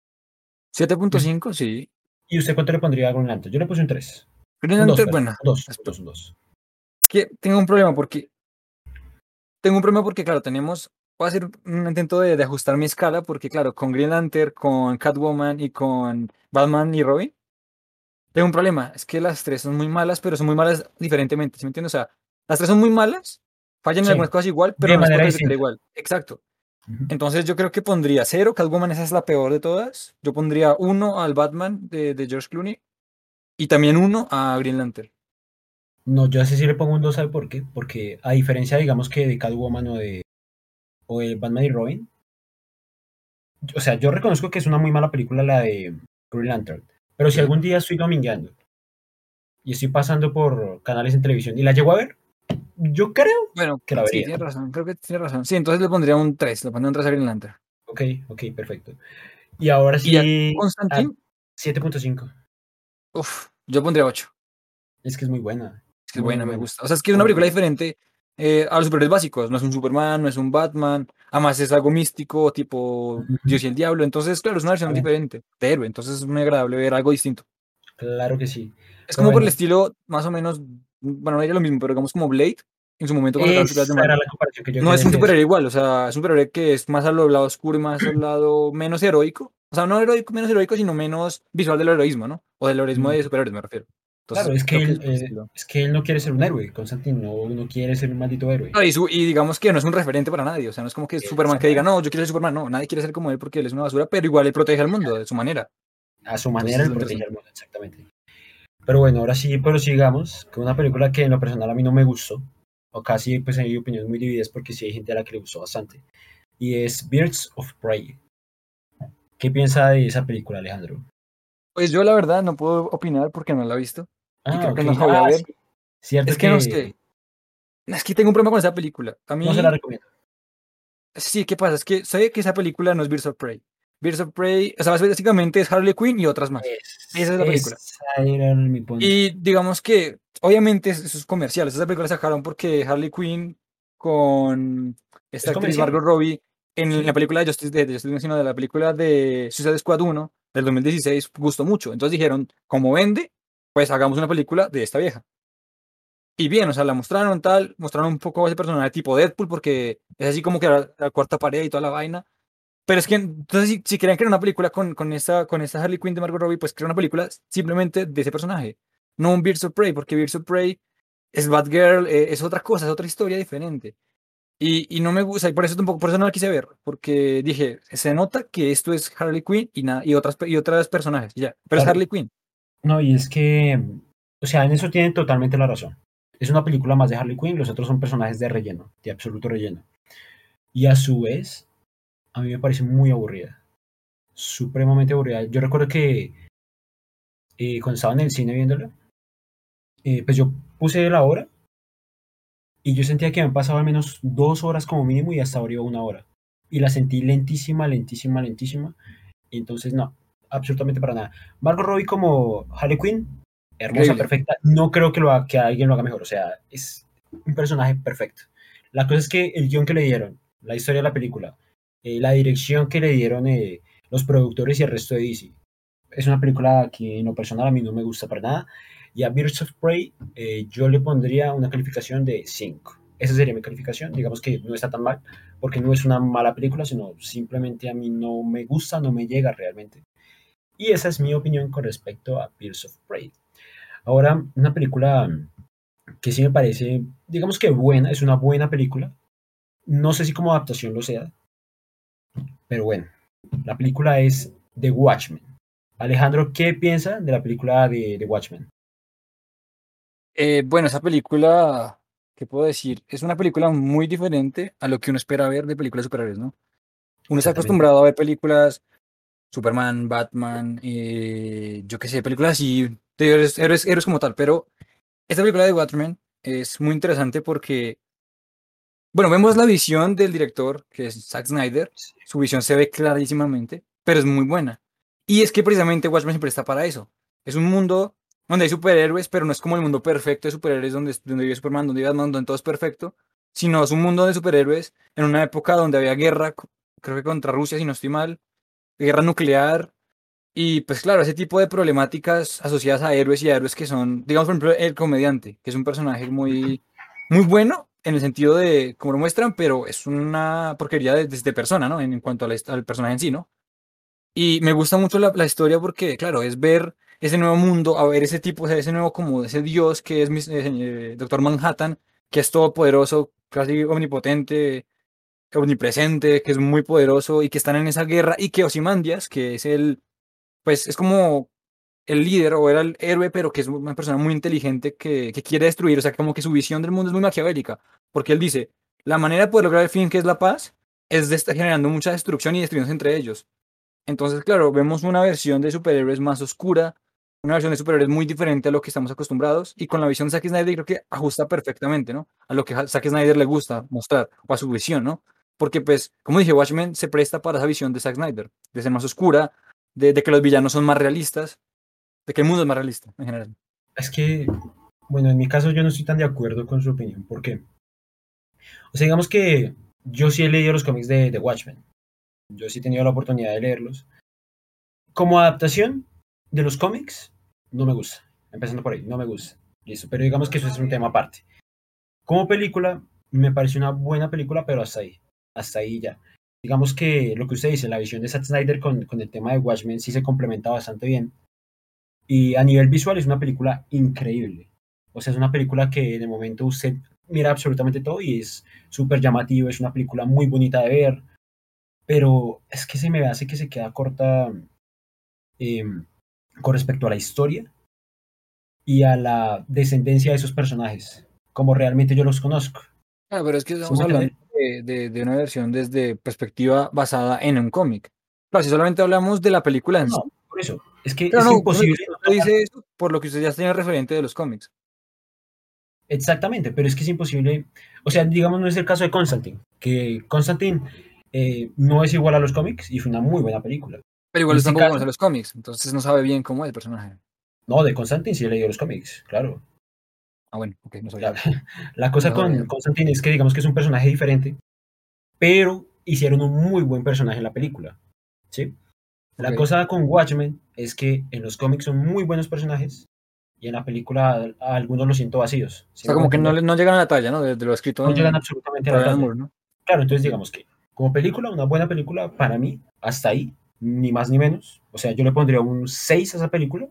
¿Y usted, 7.5, sí. y usted cuánto le pondría a Green Lantern? Yo le puse un 3. Green Un 2, Lantern, perdón. bueno, Un 2, un es 2, un 2. que tengo un problema porque, claro, voy a hacer un intento de ajustar mi escala, porque, claro, con Green Lantern, con Catwoman y con Batman y Robin, tengo un problema. Es que las tres son muy malas, pero son muy malas diferentemente, ¿sí me entiendes? O sea, las tres son muy malas, fallan en algunas Sí, cosas igual, pero de no las puedo manera calificar distinta. igual. Exacto. Ujú. Entonces yo creo que pondría 0, Catwoman esa es la peor de todas. Yo pondría 1 al Batman de George Clooney y también 1 a Green Lantern. No, yo a ese sí le pongo un 2, ¿sabe por qué? Porque a diferencia, digamos, que de Catwoman o de Batman y Robin, o sea, yo reconozco que es una muy mala película la de Green Lantern, pero si Sí. algún día estoy domingueando y estoy pasando por canales en televisión y la llego a ver, yo creo Bueno, que la sí, vería. tienes razón, creo que tienes razón. Sí, entonces le pondría un 3, le pondría un 3 a Green Lantern. Ok, ok, perfecto. Y ahora Y a sí, a Constantine, 7.5. yo pondría 8. Es que es muy buena, Es que es muy, muy buena, me buena. gusta. O sea, es que es una Muy película buena. diferente a los superhéroes básicos. No es un Superman, no es un Batman. Además es algo místico, tipo Ujú. Dios y el Diablo. Entonces, claro, es una versión Exactamente. diferente de héroe. Entonces es muy agradable ver algo distinto. Claro que sí. Es Pero como por el bueno, estilo, más o menos, bueno, no era lo mismo, pero digamos como Blade, en su momento cuando sacaron películas de Esa era Marvel, la comparación que yo no quería es un decir eso. superhéroe igual, o sea, es un superhéroe que es más al lado oscuro y más al lado menos heroico. O sea, no heroico, menos heroico, sino menos visual del heroísmo, ¿no? O del heroísmo Mm, de superhéroes, me refiero. Claro, Entonces, creo que es por ese estilo. es que él no quiere ser un héroe, Constantine no quiere ser un maldito héroe. No, y digamos que no es un referente para nadie, o sea, no es como que Superman que diga, Exactamente. no, yo quiero ser Superman, no, nadie quiere ser como él porque él es una basura, pero igual él protege al mundo de su manera. A su Entonces manera es él lo protege interesante. al mundo, exactamente. Pero bueno, ahora sí prosigamos con una película que en lo personal a mí no me gustó, o casi pues hay opiniones muy divididas porque sí hay gente a la que le gustó bastante, y es Birds of Prey. ¿Qué piensa de esa película, Alejandro? Pues yo la verdad no puedo opinar porque no la he visto y Ah, creo ok. que no la voy a Ah, ver. sí. Cierto Es que no que sé, es que tengo un problema con esa película. A no se la mí, recomiendo. sí, ¿qué pasa? Es que sé que esa película no es Birds of Prey. Birds of Prey, o sea, básicamente es Harley Quinn y otras más. Esa es la película. Esa era mi punto. Y digamos que, obviamente, eso es comercial. Esa película la sacaron porque Harley Quinn con esta ¿Es actriz comercial? Margot Robbie en la Sí. película de Justice, sino de la película de Suicide Squad 1 del 2016 gustó mucho. Entonces dijeron, como vende, pues hagamos una película de esta vieja. Y bien, o sea, la mostraron tal, mostraron un poco ese personaje tipo Deadpool porque es así como que la cuarta pared y toda la vaina. Pero es que, entonces, si querían crear una película con esta Harley Quinn de Margot Robbie, pues crear una película simplemente de ese personaje. No un Birds of Prey, porque Birds of Prey es Batgirl, es otra cosa, es otra historia diferente. Y no me gusta, y por eso tampoco, por eso no la quise ver, porque dije, se nota que esto es Harley Quinn y otras personajes, y ya. Pero es Claro. Harley Quinn. No, y es que, o sea, en eso tienen totalmente la razón. Es una película más de Harley Quinn, los otros son personajes de relleno, de absoluto relleno. Y a su vez, a mí me parece muy aburrida, supremamente aburrida. Yo recuerdo que cuando estaba en el cine viéndola, pues yo puse la hora y yo sentía que me pasaba al menos 2 horas como mínimo y hasta ahora iba una hora. Y la sentí lentísima, lentísima, lentísima. Y entonces, no, absolutamente para nada. Margot Robbie como Harley Quinn, hermosa, Increíble. perfecta. No creo que alguien lo haga mejor. O sea, es un personaje perfecto. La cosa es que el guión que le dieron, la historia de la película, la dirección que le dieron los productores y el resto de DC, es una película que en lo personal a mí no me gusta para nada. Y a Birds of Prey yo le pondría una calificación de 5. Esa sería mi calificación. Digamos que no está tan mal, porque no es una mala película, sino simplemente a mí no me gusta, no me llega realmente. Y esa es mi opinión con respecto a Birds of Prey. Ahora, una película que sí me parece, digamos que buena, es una buena película. No sé si como adaptación lo sea, pero bueno, la película es The Watchmen. Alejandro, ¿qué piensa de la película de The Watchmen? Bueno, esa película, ¿qué puedo decir? Es una película muy diferente a lo que uno espera ver de películas de superhéroes, ¿no? Uno está Exactamente. acostumbrado a ver películas Superman, Batman, yo qué sé, películas así de héroes como tal, pero esta película de Watchmen es muy interesante porque, bueno, vemos la visión del director, que es Zack Snyder, su visión se ve clarísimamente, pero es muy buena. Y es que precisamente Watchmen siempre está para eso. Es un mundo donde hay superhéroes, pero no es como el mundo perfecto de superhéroes donde vive Superman, donde vive Batman, donde todo es perfecto, sino es un mundo de superhéroes en una época donde había guerra, creo que contra Rusia, si no estoy mal, guerra nuclear. Y pues claro, ese tipo de problemáticas asociadas a héroes y a héroes que son, digamos, por ejemplo, el comediante, que es un personaje muy, muy bueno en el sentido de cómo lo muestran, pero es una porquería de persona, ¿no? En cuanto al personaje en sí, ¿no? Y me gusta mucho la historia porque, claro, es ver ese nuevo mundo, a ver ese tipo, o sea, ese nuevo como ese dios que es Doctor Manhattan, que es todopoderoso, casi omnipotente, omnipresente, que es muy poderoso y que están en esa guerra, y que Ozymandias, que es pues es como el líder o era el héroe, pero que es una persona muy inteligente que quiere destruir, o sea, como que su visión del mundo es muy maquiavélica, porque él dice, la manera de poder lograr el fin que es la paz es de estar generando mucha destrucción y destruyéndose entre ellos. Entonces, claro, vemos una versión de superhéroes más oscura, una versión de superhéroes muy diferente a lo que estamos acostumbrados, y con la visión de Zack Snyder creo que ajusta perfectamente, ¿no? A lo que a Zack Snyder le gusta mostrar, o a su visión, ¿no? Porque, pues, como dije, Watchmen se presta para esa visión de Zack Snyder, de ser más oscura, de que los villanos son más realistas, de que el mundo es más realista en general. Es que, bueno, en mi caso yo no estoy tan de acuerdo con su opinión. ¿Por qué? O sea, digamos que yo sí he leído los cómics de Watchmen. Yo sí he tenido la oportunidad de leerlos. Como adaptación de los cómics, no me gusta. Empezando por ahí, no me gusta. Listo, pero digamos que eso es un tema aparte. Como película, me pareció una buena película, pero hasta ahí ya. Digamos que lo que usted dice, la visión de Zack Snyder con el tema de Watchmen sí se complementa bastante bien. Y a nivel visual es una película increíble. O sea, es una película que de momento usted mira absolutamente todo y es súper llamativo, es una película muy bonita de ver, pero es que se me hace que se queda corta eh, con respecto a la historia y a la descendencia de esos personajes, como realmente yo los conozco. Claro, pero es que ¿Sí me estamos hablando entiende? de una versión desde perspectiva basada en un cómic. Claro, si solamente hablamos de la película en sí. No, por eso. Pero Es no, imposible usted no tomar. dice eso por lo que usted ya tiene referente de los cómics. Exactamente, pero es que es imposible. O sea, digamos, no es el caso de Constantine, que Constantine no es igual a los cómics y fue una muy buena película. Pero igual En usted este tampoco caso, conoce los cómics, entonces no sabe bien cómo es el personaje. no, de Constantine sí he leído los cómics, claro. Ah, bueno, ok, no sabía. La, la No cosa con sabía. Constantine es que digamos que es un personaje diferente, pero hicieron un muy buen personaje en la película, ¿sí? Ok. La cosa con Watchmen es que en los cómics son muy buenos personajes y en la película a algunos los siento vacíos, O ¿sí sea, me hago como que no, entender? no llegan a la talla, ¿no? De lo escrito No llegan absolutamente a por la Alan talla. Moore, ¿no? Claro, entonces Ok, digamos que como película, una buena película para mí, hasta ahí, ni más ni menos. O sea, yo le pondría un 6 a esa película,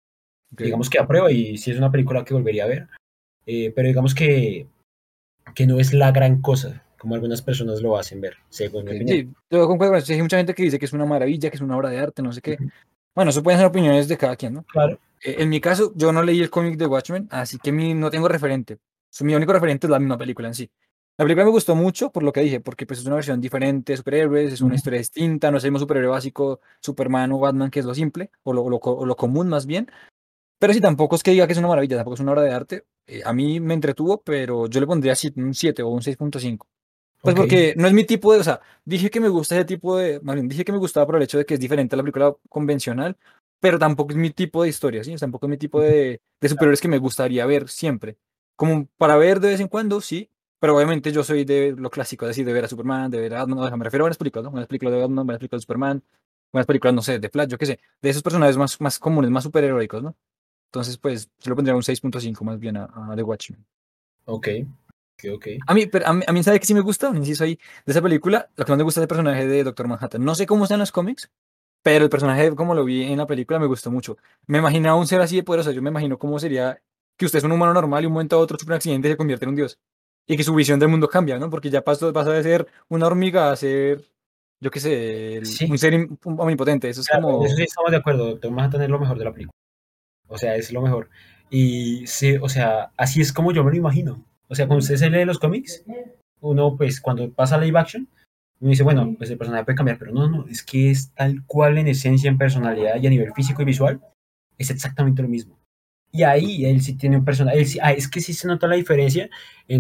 ok. digamos que aprueba y si es una película que volvería a ver, pero digamos que no es la gran cosa, como algunas personas lo hacen ver, según Ok, mi opinión. sí, yo concuerdo con eso. Sí, hay mucha gente que dice que es una maravilla, que es una obra de arte, no sé qué. Ujú. Bueno, eso pueden ser opiniones de cada quien, ¿no? Claro. En mi caso, yo no leí el cómic de Watchmen, así que no tengo referente. Mi único referente es la misma película en sí. La película me gustó mucho por lo que dije, porque pues es una versión diferente de superhéroes, es una Ujú. historia distinta, no es el mismo superhéroe básico, Superman o Batman, que es lo simple, o lo común más bien. Pero sí, tampoco es que diga que es una maravilla, tampoco es una obra de arte. A mí me entretuvo, pero yo le pondría un 7 o un 6.5. Pues Ok. porque no es mi tipo de, o sea, dije que me gusta ese tipo de, más bien dije que me gustaba por el hecho de que es diferente a la película convencional, pero tampoco es mi tipo de historia, ¿sí? Tampoco es mi tipo Ujú. de superhéroes que me gustaría ver siempre. Como para ver de vez en cuando, sí, pero obviamente yo soy de lo clásico, es decir, de ver a Superman, de ver a Batman, o sea, me refiero a buenas películas, ¿no? Buenas películas de Batman, buenas películas de Superman, buenas películas, no sé, de Flash, yo qué sé, de esos personajes más comunes, más superheroicos, ¿no? Entonces, pues, yo le pondría un 6.5 más bien a The Watchmen. Ok. Ok. Ok. A mí, ¿sabe que sí me gusta? Sí, soy de esa película. Lo que más me gusta es el personaje de Doctor Manhattan. No sé cómo está en los cómics, pero el personaje, como lo vi en la película, me gustó mucho. Me imaginaba un ser así de poderoso. Yo me imagino cómo sería que usted es un humano normal y un momento a otro sufre un accidente y se convierte en un dios. Y que su visión del mundo cambia, ¿no? Porque ya pasa de ser una hormiga a ser, yo qué sé, un Sí, ser omnipotente. Eso es claro, en eso como. sí estamos de acuerdo. Doctor Manhattan es lo mejor de la película. O sea, es lo mejor. Y sí, o sea, así es como yo me lo imagino. O sea, cuando usted se lee los cómics, uno, pues, cuando pasa live action, uno dice, bueno, pues el personaje puede cambiar, pero no, no, es que es tal cual en esencia, en personalidad y a nivel físico y visual, es exactamente lo mismo. Y ahí él sí tiene un personaje, es que sí se nota la diferencia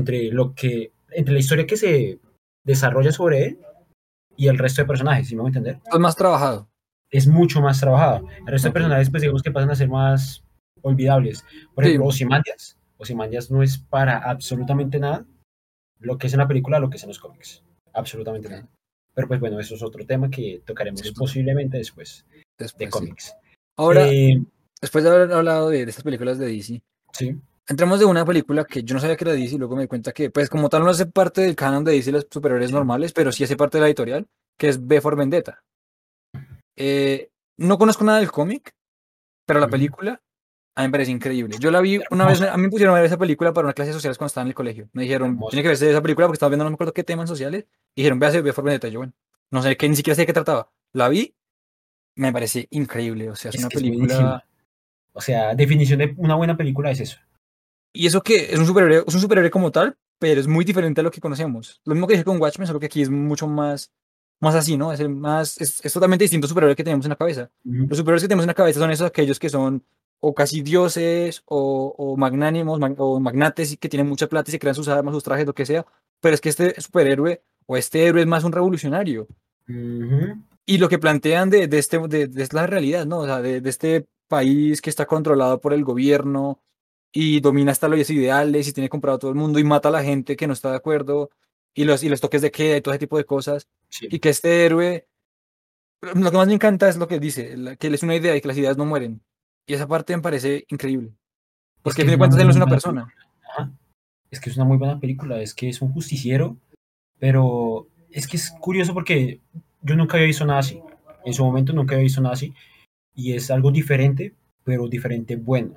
entre la historia que se desarrolla sobre él y el resto de personajes, ¿sí me voy a entender? Es más trabajado. Es mucho más trabajado. El resto de Ok. personajes, pues digamos que pasan a ser más olvidables. Por ejemplo, Sí, Ozymandias no es para absolutamente nada lo que es en la película, lo que es en los cómics. Absolutamente ok. nada. Pero pues bueno, eso es otro tema que Sí, tocaremos posiblemente después de después sí. cómics. Ahora, Eh, después de haber hablado de estas películas de DC. sí. Entramos de una película que yo no sabía que era DC y luego me di cuenta que, pues como tal, no hace parte del canon de DC los superhéroes Sí. normales, pero sí hace parte de la editorial, que es V for Vendetta. No conozco nada del cómic, pero la Ujú. película a mí me parece increíble. Yo la vi una vez, Hermosa, a mí me pusieron a ver esa película para una clase de sociales cuando estaba en el colegio. Me dijeron, hermosa. tiene que verse esa película porque estaba viendo no me acuerdo qué temas sociales. Y dijeron, véase V for Vendetta. Y yo, bueno, no sé, que ni siquiera sé de qué trataba. La vi, me parece increíble. O sea, es Es una que es buenísima. película. O sea, definición de una buena película es eso. Y eso que es un superhéroe como tal, pero es muy diferente a lo que conocemos. Lo mismo que dije con Watchmen, solo que aquí es mucho más así, ¿no? Es totalmente distinto al superhéroe que tenemos en la cabeza. Ujú. Los superhéroes que tenemos en la cabeza son esos aquellos que son o casi dioses o magnánimos o magnates y que tienen mucha plata y se crean sus armas, sus trajes, lo que sea. Pero es que este superhéroe o este héroe es más un revolucionario. Ujú. Y lo que plantean de la realidad, ¿no? O sea, de este país que está controlado por el gobierno y domina hasta los ideales y tiene comprado a todo el mundo y mata a la gente que no está de acuerdo y los toques de queda y todo ese tipo de cosas. Sí. Y que este héroe, lo que más me encanta es lo que dice, que él es una idea y que las ideas no mueren. Y esa parte me parece increíble. Es Porque a que fin es de una cuentas él no es muy una buena persona. película. Ajá. Es que es una muy buena película. Es que es un justiciero, pero es que es curioso porque yo nunca había visto nada así. En su momento nunca había visto nada así. Y es algo diferente, pero diferente bueno.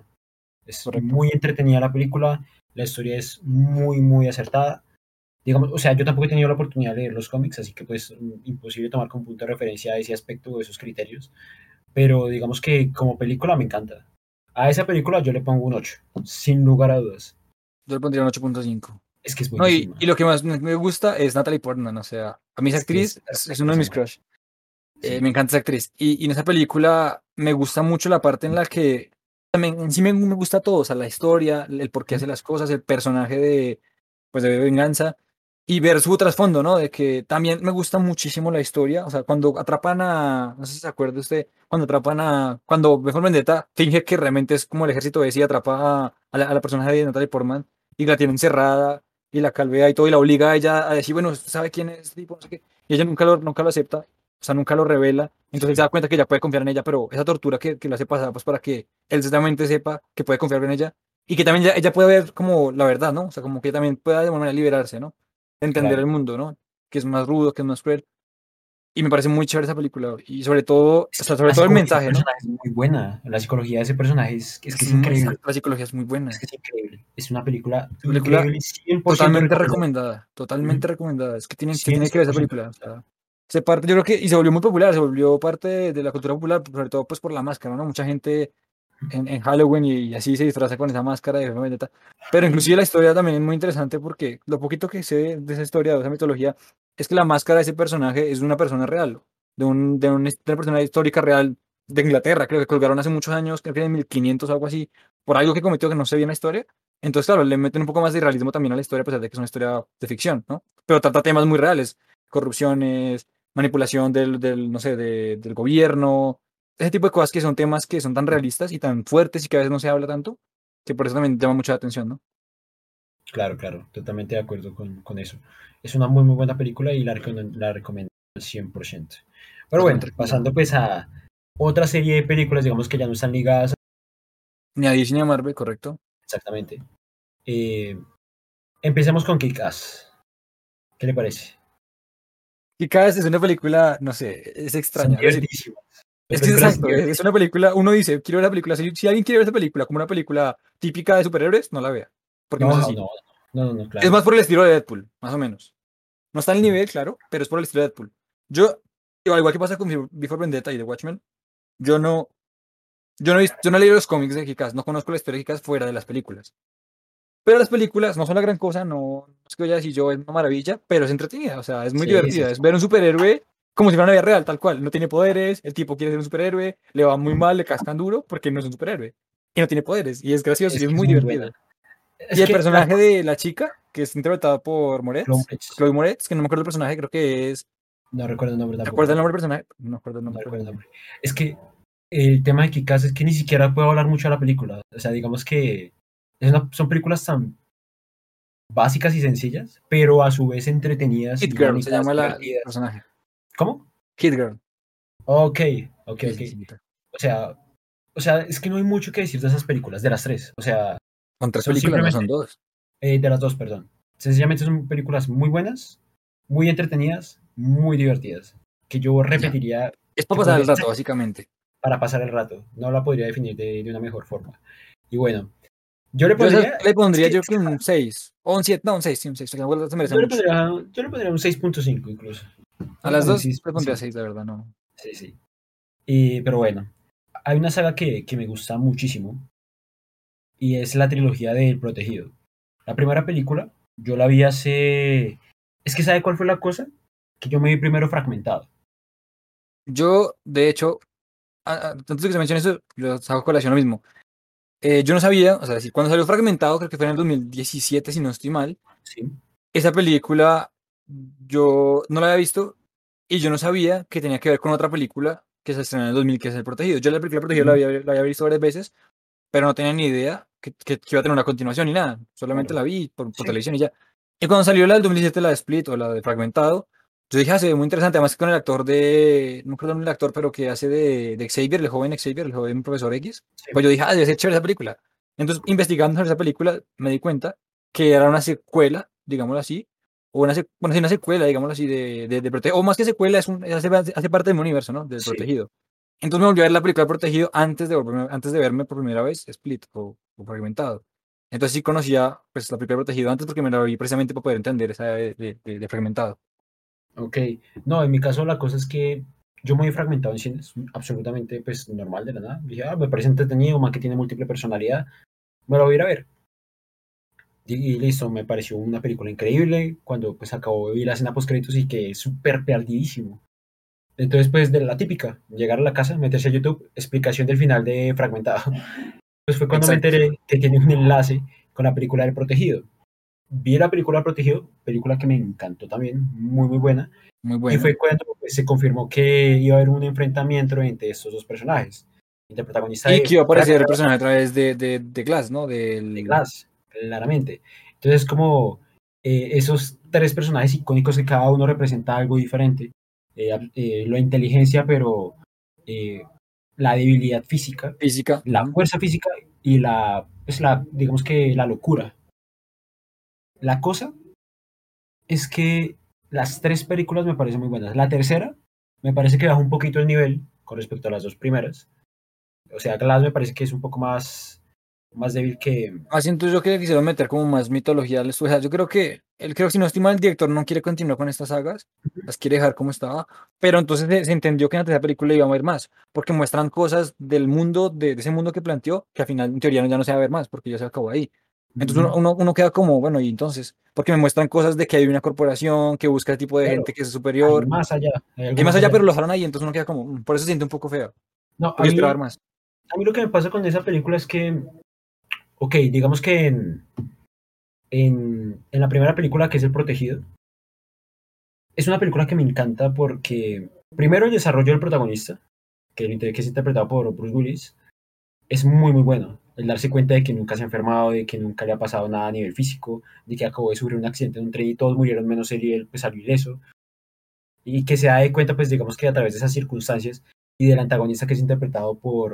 Es Correcto. muy entretenida la película. La historia es muy, muy acertada. Digamos, o sea, yo tampoco he tenido la oportunidad de leer los cómics, así que pues imposible tomar como punto de referencia ese aspecto o esos criterios. Pero digamos que como película me encanta. A esa película yo le pongo un 8 sin lugar a dudas. Yo le pondría un 8.5. Es que es No, y buenísima. lo que más me gusta es Natalie Portman, o sea, a mí esa Es que actriz es es perfecta uno de esa mis mujer. crush. Sí. Me encanta esa actriz. Y en esa película me gusta mucho la parte en la que también en sí me gusta todo, o sea, la historia, el por qué hace las cosas, el personaje de, pues, de Venganza y ver su trasfondo, ¿no? De que también me gusta muchísimo la historia, o sea, cuando atrapan a, no sé si se acuerda usted, cuando atrapan a, cuando V for Vendetta finge que realmente es como el ejército de sí, atrapa a la personaje de Natalie Portman y la tiene encerrada y la calvea y todo y la obliga a ella a decir, bueno, ¿usted sabe quién es este tipo? No sé qué. Y ella nunca lo acepta, o sea, nunca lo revela. Entonces él se Sí. da cuenta que ella puede confiar en ella, pero esa tortura que le hace pasar, pues para que él realmente sepa que puede confiar en ella y que también ella puede ver como la verdad, ¿no? O sea, como que también pueda de alguna manera liberarse, ¿no? De entender el Claro. mundo, ¿no? Que es más rudo, que es más cruel. Y me parece muy chévere esa película. Y sobre todo, Es o que sea, sobre la todo el psicología del mensaje, ¿no? personaje es muy buena. La psicología de ese personaje es que Es es muy, increíble. la psicología es muy Es buena. que es increíble. Es una película Esa película increíble, 100% totalmente recomendable. recomendada, totalmente Ujú. recomendada. Es que se cien tiene que ver esa 100% película. O recomendable. sea, se parte, yo creo que, y se volvió muy popular, se volvió parte de la cultura popular, sobre todo pues por la máscara, ¿no? Mucha gente en Halloween y así se disfraza con esa máscara de Vendetta. Pero inclusive la historia también es muy interesante porque lo poquito que sé de esa historia, de esa mitología, es que la máscara de ese personaje es de una persona real, de una persona histórica real de Inglaterra, creo que colgaron hace muchos años, creo que en 1500 o algo así, por algo que cometió que no sé bien la historia. Entonces, claro, le meten un poco más de realismo también a la historia, a pesar de que es una historia de ficción, ¿no? Pero trata temas muy reales, corrupciones, manipulación no sé, del gobierno, ese tipo de cosas que son temas que son tan realistas y tan fuertes y que a veces no se habla tanto, que por eso también llama mucha atención, ¿no? Claro, claro, totalmente de acuerdo con eso. Es una muy, muy buena película y la recomiendo al 100%. Pero Totalmente bueno, recomendado. pasando pues a otra serie de películas, digamos que ya no están ligadas Ni a Disney ni a Marvel, correcto. exactamente. Eh, empecemos con Kick-Ass. ¿Qué le parece? Y cada vez es una película, no sé, es Son extraña. Es decir, divertísimas. Las es que es películas son exacto, es una divertísimas. película, uno dice, quiero ver la película. Si alguien quiere ver esa película como una película típica de superhéroes, no la vea, porque no es No, así. no, no, no, no, Es claro. más por el estilo de Deadpool, más o menos. No está al nivel, claro, pero es por el estilo de Deadpool. Yo, igual que pasa con Before Vendetta y The Watchmen, yo no, yo no he leído los cómics de Kick-Ass, no conozco la historia de Kick-Ass fuera de las películas. Pero las películas no son la gran cosa, no es que voy a decir yo es una maravilla, pero es entretenida, o sea, es muy Sí, sí, divertida. sí. Es ver un superhéroe como si fuera una vida real, tal cual. No tiene poderes, el tipo quiere ser un superhéroe, le va muy mal, le cascan duro porque no es un superhéroe. Y no tiene poderes, y es gracioso y Es es que es muy muy buena. divertido. Y Es el que la personaje de la chica, que es interpretada por Clone Moretz, Wars, Chloe Moretz, que no me acuerdo el personaje, creo que es. no recuerdo el nombre ¿Te acuerdas tampoco. el nombre del personaje? No me acuerdo el No nombre recuerdo el tampoco. nombre. Es que el tema de Kick-Ass es que ni siquiera puedo hablar mucho de la película. O sea, digamos que son películas tan básicas y sencillas, pero a su vez entretenidas Hit y Girl se únicas, llama el divertidas. personaje. ¿Cómo? Hit Girl. Ok, ok, Sí, ok. sí, sí. O sea, o sea, es que no hay mucho que decir de esas películas, de las tres. O sea, Son tres son películas, no simplemente, son dos. de las dos, perdón. Sencillamente son películas muy buenas, muy entretenidas, muy divertidas, que yo Y ya. repetiría, Es para que pasar podría el decir rato, básicamente. para pasar el rato. No la podría definir de una mejor forma. Y bueno, yo le Yo a esas pondría, le es pondría que, yo que un 6 o un 7 no, un 6 sí, un 6 porque se merece mucho. yo le pondría un 6.5 incluso. A Yo le las pondría un dos seis le punto pondría cinco 6 la verdad, no. Sí, sí. Pero bueno, hay una saga que me gusta muchísimo y es la trilogía de El Protegido. La primera película, yo la vi hace... Es que ¿sabe cuál fue la cosa? Que yo me vi primero fragmentado. Yo, de hecho, antes de que se mencione eso, lo hago colación lo mismo. Yo no sabía, o sea, decir, cuando salió Fragmentado, creo que fue en el 2017 si no estoy mal, ¿Sí? esa película yo no la había visto y yo no sabía que tenía que ver con otra película que se estrenó en el 2000, que es El Protegido. Yo la película El Protegido Ujú. la había visto varias veces, pero no tenía ni idea que iba a tener una continuación ni nada. Solamente Claro. la vi por Sí. televisión y ya. Y cuando salió la del 2017, la de Split o la de Fragmentado, yo dije, se ve muy interesante. Además, que con el actor de. No me acuerdo el actor, pero que hace de Xavier, el joven Xavier, el joven profesor X. Sí. Pues yo dije, debe ser chévere esa película. Entonces, investigando sobre esa película, me di cuenta que era una secuela, digámoslo así, o bueno, sí, una secuela, digámoslo así, de Protegido, o más que secuela, hace parte del mismo universo, ¿no? Del Sí. Protegido. Entonces me volví a ver la película Protegido antes de verme por primera vez Split o Fragmentado. Entonces sí conocía pues, la película Protegido antes porque me la vi precisamente para poder entender esa de Fragmentado. Ok. No, en mi caso la cosa es que yo me he fragmentado en cines, absolutamente pues normal de la nada. Dije, me parece entretenido, más que tiene múltiple personalidad, me lo voy a ir a ver. Y listo, me pareció una película increíble. Cuando pues acabó vi la escena post créditos y quedé súper perdidísimo. Entonces pues de la típica, llegar a la casa, meterse a YouTube, explicación del final de Fragmentado. Pues fue cuando me Exacto, enteré que tiene un enlace con la película del Protegido. Vi la película Protegido, película que me encantó también, muy muy buena. muy Y buena. fue cuando pues, se confirmó que iba a haber un enfrentamiento entre estos dos personajes. El protagonista Y de que iba a aparecer el Fragmentado personaje a través de Glass, ¿no? de Glass, claramente. Entonces, como esos tres personajes icónicos que cada uno representa algo diferente, la inteligencia, pero eh, la debilidad física, Física. la fuerza física y pues digamos que la locura. La cosa es que las tres películas me parecen muy buenas. La tercera me parece que baja un poquito el nivel con respecto a las dos primeras. O sea, Glass me parece que es un poco más débil que... Ah, siento yo que quisieron meter como más mitología al estudio. Yo creo que, creo que si no estima el director no quiere continuar con estas sagas, las quiere dejar como estaba, pero entonces se entendió que en la tercera película iba a haber más, porque muestran cosas del mundo, de ese mundo que planteó, que al final en teoría ya no se va a ver más, porque ya se acabó ahí. Entonces Ujú, uno queda como, bueno, y entonces, porque me muestran cosas de que hay una corporación que busca el tipo de gente claro, que es hay superior, más allá, hay algo hay más más allá, allá. pero lo dejaron ahí, entonces uno queda como, por eso se siente un poco feo, No, porque esperaba más. a mí lo que me pasa con esa película es que, ok, digamos que en la primera película, que es El Protegido, es una película que me encanta porque, primero, el desarrollo del protagonista, que es interpretado por Bruce Willis, es muy, muy bueno. El darse cuenta de que nunca se ha enfermado, de que nunca le ha pasado nada a nivel físico, de que acabó de sufrir un accidente en un tren y todos murieron menos él y él pues salió ileso. Y que se da de cuenta, pues digamos que a través de esas circunstancias y del antagonista que es interpretado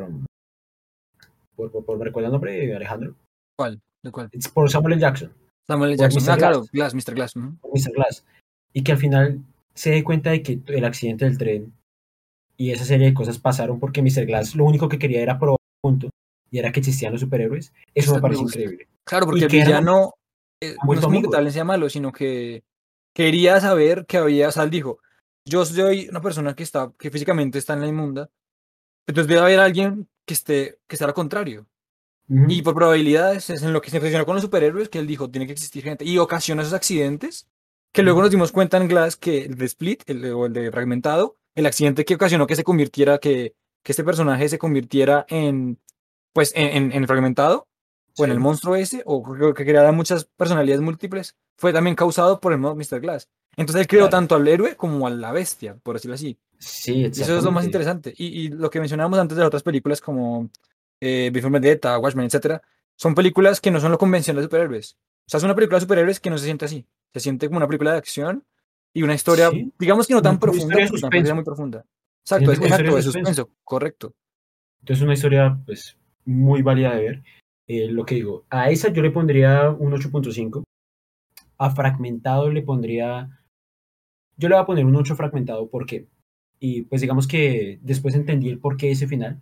me recuerda el nombre, Alejandro, ¿Cuál? ¿De cuál? es por Samuel L. Jackson, Samuel L. por Jackson. Mr. Ah, claro, Glass, Glass, Mr. Glass. por Mr. Glass, y que al final se dé cuenta de que el accidente del tren y esa serie de cosas pasaron porque Mr. Glass lo único que quería era probar un punto y era que existían los superhéroes. Eso me Me parece gusta. increíble. Claro, porque Y el que villano han no es vuelto como que amigos. tal sea malo, sino que quería saber que había, o sea, él dijo, yo soy una persona que físicamente está en la inmunda, entonces debe haber alguien que esté al contrario. Y Ujú, por probabilidades es en lo que se obsesionó con los superhéroes, que él dijo, tiene que existir gente, y ocasiona esos accidentes, que luego nos ujú. dimos cuenta en Glass que el de Split, o el de Fragmentado, el accidente que ocasionó que se convirtiera, que este personaje se convirtiera en, pues, en el Fragmentado, o en el Sí, monstruo ese, o que creara muchas personalidades múltiples, fue también causado por el mismo Mr. Glass. Entonces él creó claro. tanto al héroe como a la bestia, por decirlo así. Sí, Y eso es lo más exactamente. interesante. Y lo que mencionábamos antes de las otras películas como Before Vendetta, Watchmen, etcétera, son películas que no son lo convencional de superhéroes. O sea, es una película de superhéroes que no se siente así. Se siente como una película de acción y una historia, Sí, digamos que no tan una profunda, historia de porque tampoco es suspenso. muy profunda. Se Exacto, siente como una historia exacto, de de suspenso. suspenso, correcto. Entonces, una historia, pues, muy válida de ver. Lo que digo, a esa yo le pondría un 8.5. A Fragmentado le pondría, yo le voy a poner un 8 fragmentado, ¿por qué? Y pues digamos que después entendí el porqué de ese final,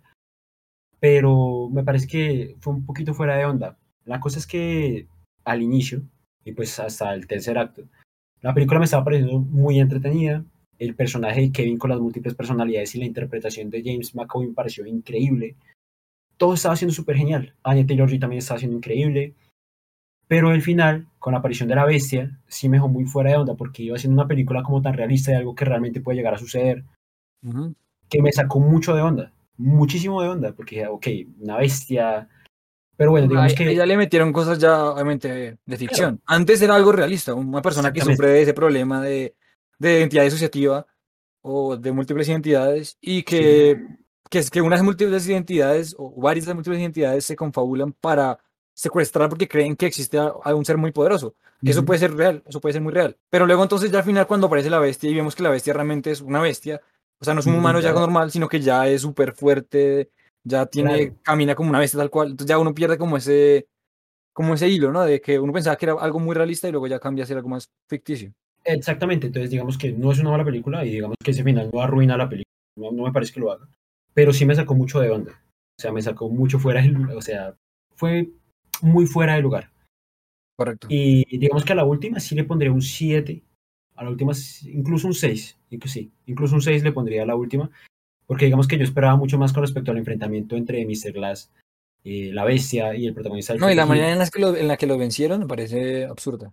pero me parece que fue un poquito fuera de onda. La cosa es que al inicio, y pues hasta el tercer acto, la película me estaba pareciendo muy entretenida. El personaje de Kevin con las múltiples personalidades y la interpretación de James McAvoy me pareció increíble. Todo estaba siendo súper genial. Anya Taylor-Joy también estaba siendo increíble. Pero el final, con la aparición de la bestia, sí me dejó muy fuera de onda porque iba siendo una película como tan realista de algo que realmente puede llegar a suceder, Ujú. que me sacó mucho de onda, muchísimo de onda, porque, ok, una bestia. Pero bueno, digamos Ahí que, ya le metieron cosas ya, obviamente, de claro, ficción. Antes era algo realista, una persona que sufre exactamente. de ese problema de identidad disociativa o de múltiples identidades y Sí. que es que unas múltiples identidades o varias de las múltiples identidades se confabulan para secuestrar porque creen que existe a un ser muy poderoso. Eso Ujú, puede ser real, eso puede ser muy real. Pero luego entonces ya al final cuando aparece la bestia y vemos que la bestia realmente es una bestia, o sea, no es un muy humano ya poderoso. normal, sino que ya es súper fuerte, Ya Claro, camina como una bestia tal cual. Entonces ya uno pierde como ese hilo, ¿no? De que uno pensaba que era algo muy realista y luego ya cambia a ser algo más ficticio. exactamente. Entonces, digamos que no es una mala película y digamos que ese final no arruina la película. No, no me parece que lo haga. Pero sí me sacó mucho de onda. O sea, me sacó mucho fuera del lugar. O sea, fue muy fuera de lugar. Correcto. Y digamos que a la última sí le pondría un 7. A la última, incluso un 6. Sí, incluso un 6 le pondría a la última. Porque digamos que yo esperaba mucho más con respecto al enfrentamiento entre Mr. Glass, la bestia y el protagonista del No, y la protegido. manera en la que lo vencieron me parece absurda.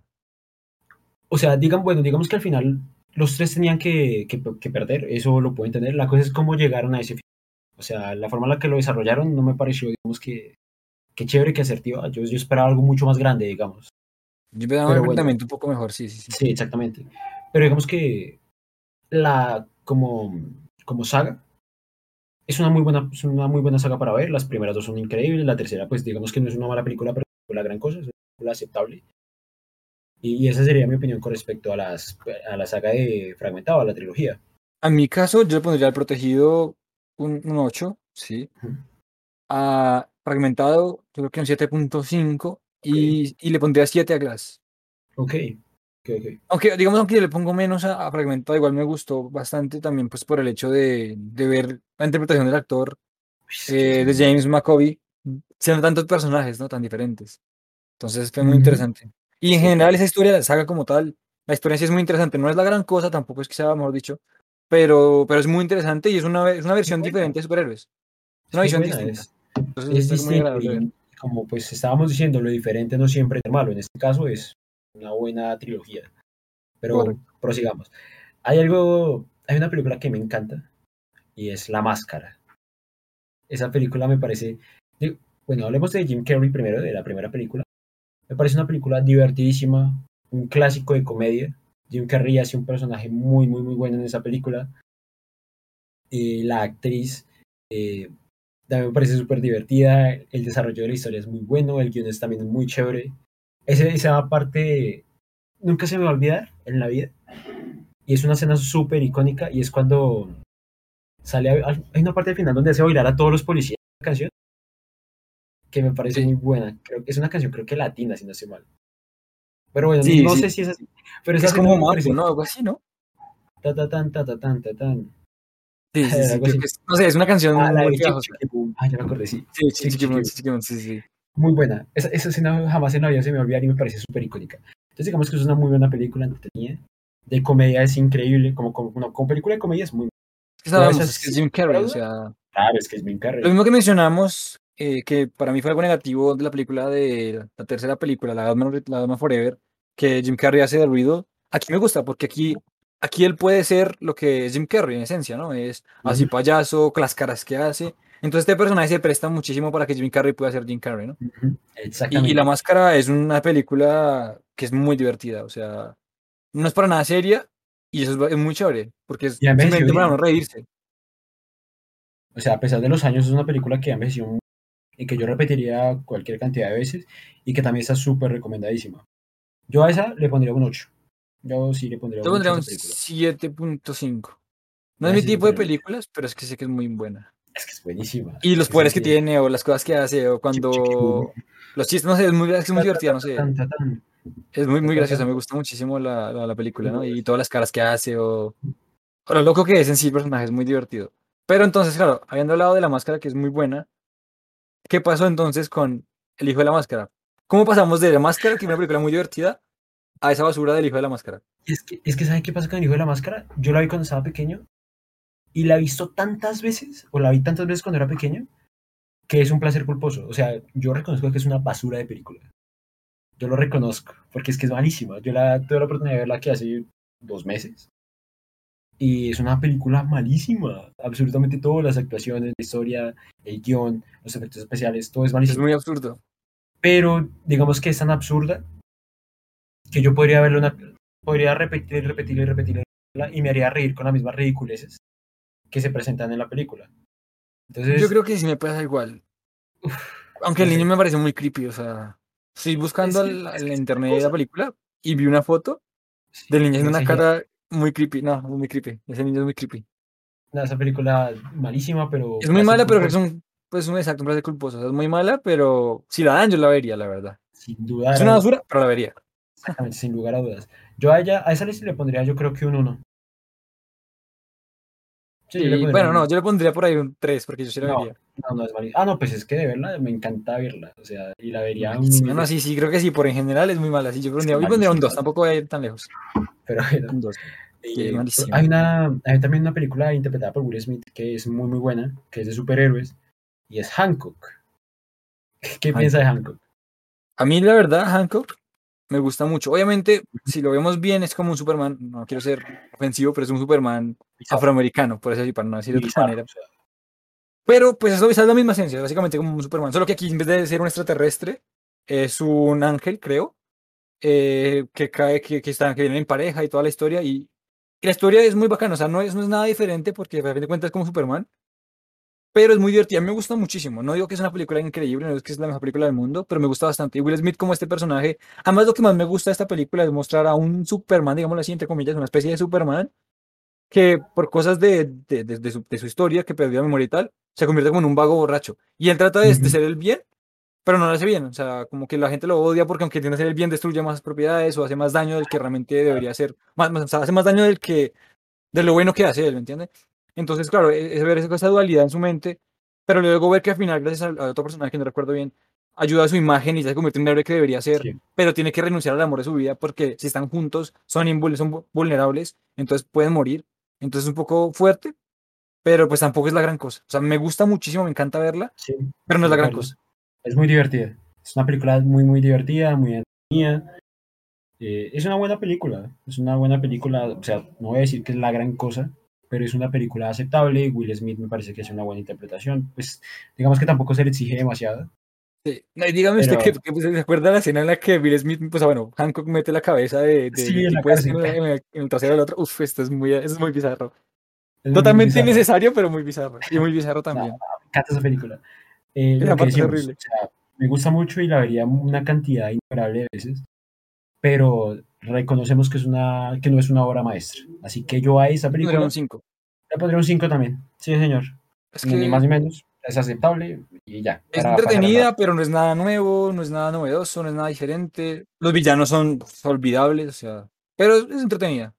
O sea, bueno, digamos que al final los tres tenían que perder, eso lo pueden tener. La cosa es cómo llegaron a ese final. O sea, la forma en la que lo desarrollaron no me pareció, digamos que chévere, que asertiva. Yo esperaba algo mucho más grande, digamos. Yo me daba un Pero bueno, enfrentamiento un poco mejor, sí, sí, sí. sí, exactamente. Pero digamos que la como saga es una muy buena saga para ver. Las primeras dos son increíbles. La tercera, pues digamos que no es una mala película, pero no es la gran cosa, es una película aceptable. Y esa sería mi opinión con respecto a la saga de Fragmentado, a la trilogía. En mi caso, yo le pondría al protegido un 8, sí. Ujú. A fragmentado, yo creo que un 7.5 Ok, y le pondría 7 a Glass. ok, ok, ok. Aunque yo le pongo menos a fragmentado, igual me gustó bastante también, pues por el hecho de ver la interpretación del actor, Es que es de muy James bueno. McAvoy, siendo tantos personajes, ¿no? Tan diferentes. Entonces fue muy Ujú. interesante. Y en Sí, general claro. esa historia, la saga como tal, la historia en sí es muy interesante. No es la gran cosa, tampoco es que sea, mejor dicho, pero es muy interesante y es una Muy versión buena. diferente de superhéroes. Es Es una muy visión buena. distinta. Entonces Es es algo muy distinto agradable ver. y como pues estábamos diciendo, lo diferente no siempre es malo. En este caso es una buena trilogía. Pero Correcto. prosigamos. Hay una película que me encanta y es La Máscara. Esa película me parece, bueno, hablemos de Jim Carrey primero, de la primera película. Me parece una película divertidísima, un clásico de comedia. Jim Carrey hace un personaje muy, muy, muy bueno en esa película. La actriz eh, también me parece súper divertida. El desarrollo de la historia es muy bueno. El guion es también muy chévere. Esa parte nunca se me va a olvidar en la vida. Y es una escena súper icónica. Y es cuando hay una parte al final donde hace bailar a todos los policías. Una canción que me parece muy Sí, buena. Creo que es una canción, creo que latina, si no estoy mal. Pero bueno, sí, no sí. sé si es así. Pero Que esa es escena como me Mambo, parece ¿no? Algo así, ¿no? ta ta tan ta ta tan ta tan. Sí, sí, sí, Algo creo así. que es, no sé, es una canción Ah, la muy de Chick pegajosa. Chicky Boom. Ah, ya me acordé, sí. Sí, sí, Chick Chicky Boom. sí, Chiquimón, sí, sí. Muy buena. Esa escena jamás en la vida se me va a olvidar y me parece súper icónica. Entonces digamos que es una muy buena película, entretenida. De comedia es increíble. Como película de comedia es muy buena. Es que Yo a sabemos, esas es que es sin Jim lugar a Carrey, o duda. sea, Claro, es que es Jim lo Carrey. mismo que mencionamos, que para mí fue algo negativo de la película de la tercera película, la Batman Forever, que Jim Carrey hace de ruido. Aquí me gusta porque aquí él puede ser lo que es Jim Carrey en esencia, ¿no? Es así Ujú, payaso, con las caras que hace. Entonces este personaje se presta muchísimo para que Jim Carrey pueda ser Jim Carrey, ¿no? ujú, Y La exactamente. Máscara es una película que es muy divertida, o sea, no es para nada seria y eso es muy chévere, porque es Y ha envejecido simplemente para bien. uno reírse. O sea, a pesar de los años, es una película que ha envejecido y que yo repetiría cualquier cantidad de veces y que también está súper recomendadísima. Yo a esa le pondría un 8. Yo sí le pondría Yo un 8 pondría a un esa película. 7.5. No es Esa mi sí le tipo de pondría un 8. películas, pero es que sé que es muy buena. Es que es buenísima. Y Es los que esa poderes que tiene tiene, o las cosas que hace, o chiqui, chiqui, boom. cuando los chistes, no sé, es muy Ta, ta, divertida, ta, no ta, sé. tan, ta, tan. Es muy, Ta, muy ta, tan, graciosa, me ta. gusta muchísimo la película, Muy ¿no? buena, Y sí. todas las caras que hace, o lo loco que es en sí el personaje, es muy divertido. Pero entonces, claro, habiendo hablado de La Máscara, que es muy buena, ¿qué pasó entonces con El Hijo de la Máscara? ¿Cómo pasamos de La Máscara, que es una película muy divertida, a esa basura del Hijo de la Máscara? Es que ¿sabe qué pasa con el hijo de la máscara? Yo la vi cuando estaba pequeño y la he visto tantas veces, o la vi tantas veces cuando era pequeño, que es un placer culposo. O sea, yo reconozco que es una basura de película. Yo lo reconozco, porque es que es malísima. Tuve la oportunidad de verla que hace 2 meses. Y es una película malísima. Absolutamente todo, las actuaciones, la historia, el guión, los efectos especiales, todo es Es malísimo. muy absurdo. Pero digamos que es tan absurda que yo podría repetir, repetir y repetir y me haría reír con las mismas ridiculeces que se presentan en la película. Yo Entonces, creo que sí me pasa igual. Aunque no el niño sé, me parece muy creepy, o sea, estoy buscando es en que la es otra internet la cosa. película y vi una foto Sí, del niño es haciendo el una CGI. cara muy creepy. No, muy creepy. Ese niño es muy creepy. Esa película malísima, pero Es muy placer mala, pero creo que culposo. pues un exacto, un placer culposo. O sea, es muy mala, pero si la dan, yo la vería, la verdad. sin Es dudar, una basura, pero la vería. exactamente, sin lugar a dudas. Yo a ella, a esa lista le pondría yo creo que un uno. Sí, yo le Sí, pondría bueno, un no, uno. yo le pondría por ahí un 3 porque yo sí la No, vería. no, no es malísima. Ah, no, pues es que de verdad me encanta verla. O sea, y la vería un Malísima. millón No, de sí, veces. sí, creo que sí, por en general es muy mala. Sí, Es que yo pondría un malísima. 2 tampoco voy a ir tan lejos. Pero bueno. Un 2. Sí, es Hay malísima. una, hay también una película interpretada por Will Smith que es muy, muy buena, que es de superhéroes, y es Hancock. ¿Qué piensa de Hancock. Hancock? A mí, la verdad, Hancock me gusta mucho. Obviamente, si lo vemos bien, es como un Superman, no quiero ser ofensivo, pero es un Superman Bizarro. afroamericano, por eso decir, para no decir de Y otra bizarro. manera. O sea, Pero pues eso, esa es la misma esencia, básicamente como un Superman. Solo que aquí en vez de ser un extraterrestre, es un ángel, creo, que cae, que vienen en pareja y toda la historia. Y la historia es muy bacana, o sea, no es nada diferente porque a fin de cuentas es como Superman, pero es muy divertida. A mí me gusta muchísimo. No digo que es una película increíble, no digo que es la mejor película del mundo, pero me gusta bastante. Y Will Smith como este personaje, además lo que más me gusta de esta película es mostrar a un Superman, digámoslo así, entre comillas, una especie de Superman que por cosas de su historia, que perdió la memoria y tal, se convierte como en un vago borracho. Y él trata de ujú, ser el bien, pero no lo hace bien. O sea, como que la gente lo odia porque aunque tiene que hacer el bien, destruye más propiedades o hace más daño del que realmente debería hacer. O sea, hace más daño de lo bueno que hace él, ¿me entiendes? Entonces, claro, es ver esa dualidad en su mente, pero luego ver que al final, gracias a otro personaje que no recuerdo bien, ayuda a su imagen y se convierte en un héroe que debería ser, sí, pero tiene que renunciar al amor de su vida porque si están juntos son vulnerables, entonces pueden morir. Entonces es un poco fuerte, pero pues tampoco es la gran cosa. O sea, me gusta muchísimo, me encanta verla, sí, pero no estoy es de la gran acuerdo. cosa. Es muy divertida. Es una película muy, muy divertida, muy entretenida. Es una buena película. Es una buena película. O sea, no voy a decir que es la gran cosa, pero es una película aceptable. Will Smith me parece que hace una buena interpretación. Pues digamos que tampoco se le exige demasiado, Sí. No, y dígame usted pero pues, se acuerda la escena en la que Will Smith, pues bueno, Hancock mete la cabeza sí, del en la tipo este cárcel. en el trasero del otro. Uf, eso es muy bizarro. Es muy, muy Totalmente bizarra. innecesario, pero muy bizarro. Y muy bizarro Nada, también. me encanta esa película. Esa Lo que parte es decíamos, horrible. o sea, me gusta mucho y la vería una cantidad innumerable de veces, pero reconocemos que no es una obra maestra. Así que yo a esa Tendría un película 5. le pondría un 5 también. Sí, señor. Es Ni más que ni menos. Es aceptable y ya, es para pasar el rato. entretenida, pero no es nada nuevo, no es nada novedoso, no es nada diferente. Los villanos son olvidables, o sea, pero es entretenida.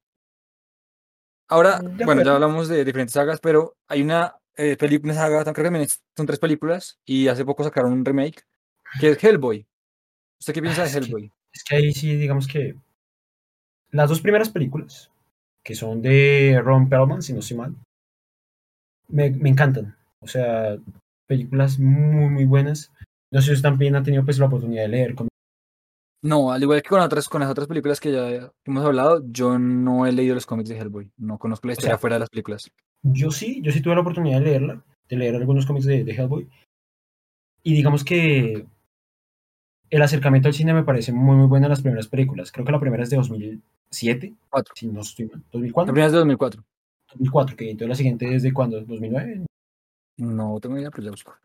Ahora, De bueno, ya acuerdo. hablamos de diferentes sagas, pero hay una película, una saga, creo que también son 3 películas, y hace poco sacaron un remake, que es Hellboy. ¿Usted qué piensa de Es que, Hellboy? es que ahí sí, digamos que las dos primeras películas, que son de Ron Perlman, si no estoy mal, me encantan. O sea, películas muy, muy buenas. No sé si usted también ha tenido pues la oportunidad de leer. No, al igual que con las otras películas que ya hemos hablado, yo no he leído los cómics de Hellboy, no conozco la O historia sea, fuera de las películas. yo sí tuve la oportunidad de leerla, de leer algunos cómics de Hellboy. Y digamos que el acercamiento al cine me parece muy, muy bueno en las primeras películas. Creo que la primera es de 2007, 4. si no estoy mal. La ¿2004? primera es de 2004. 2004, que entonces la siguiente es de cuándo, 2009. No tengo idea, pero ya busco.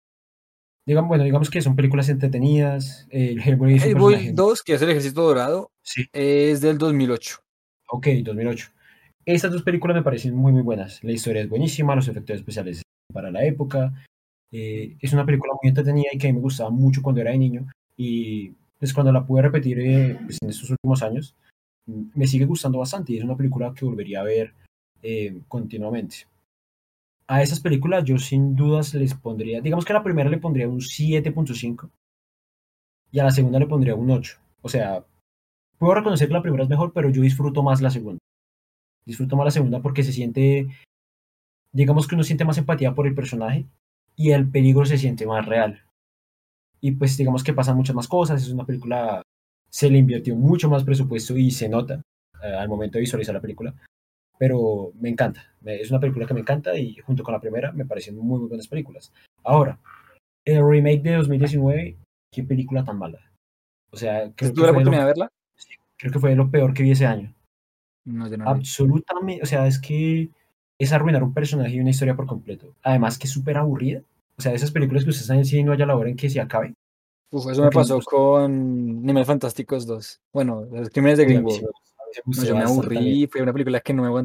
Digamos que son películas entretenidas. El Hellboy es un Hellboy personaje. 2, que es el Ejército Dorado, Sí, es del 2008. ok, 2008. Estas dos películas me parecen muy, muy buenas. La historia es buenísima, los efectos especiales para la época. Es una película muy entretenida y que a mí me gustaba mucho cuando era de niño. Y pues cuando la pude repetir pues, en estos últimos años, me sigue gustando bastante y es una película que volvería a ver continuamente. A esas películas yo sin dudas les pondría, digamos que a la primera le pondría un 7.5 y a la segunda le pondría un 8. O sea, puedo reconocer que la primera es mejor, pero yo disfruto más la segunda. Disfruto más la segunda porque se siente, digamos que uno siente más empatía por el personaje y el peligro se siente más real. Y pues digamos que pasan muchas más cosas, es una película, se le invirtió mucho más presupuesto y se nota al momento de visualizar la película, pero me encanta, es una película que me encanta y junto con la primera me parecen muy, muy buenas películas. Ahora, el remake de 2019, qué película tan mala. O sea, ¿Tuve la oportunidad de verla? creo que fue lo peor que vi ese año. No, yo no la vi. Absolutamente, o sea, es que es arruinar un personaje y una historia por completo. Además que es súper aburrida. O sea, esas películas que ustedes están diciendo no haya la hora en que se acabe. Uf, eso me Porque pasó con Animales Fantásticos 2. Bueno, Los Crímenes de uy, a mí Greenwald. sí me No, gustó yo me bastante también. aburrí, fue una película que no me aguanté.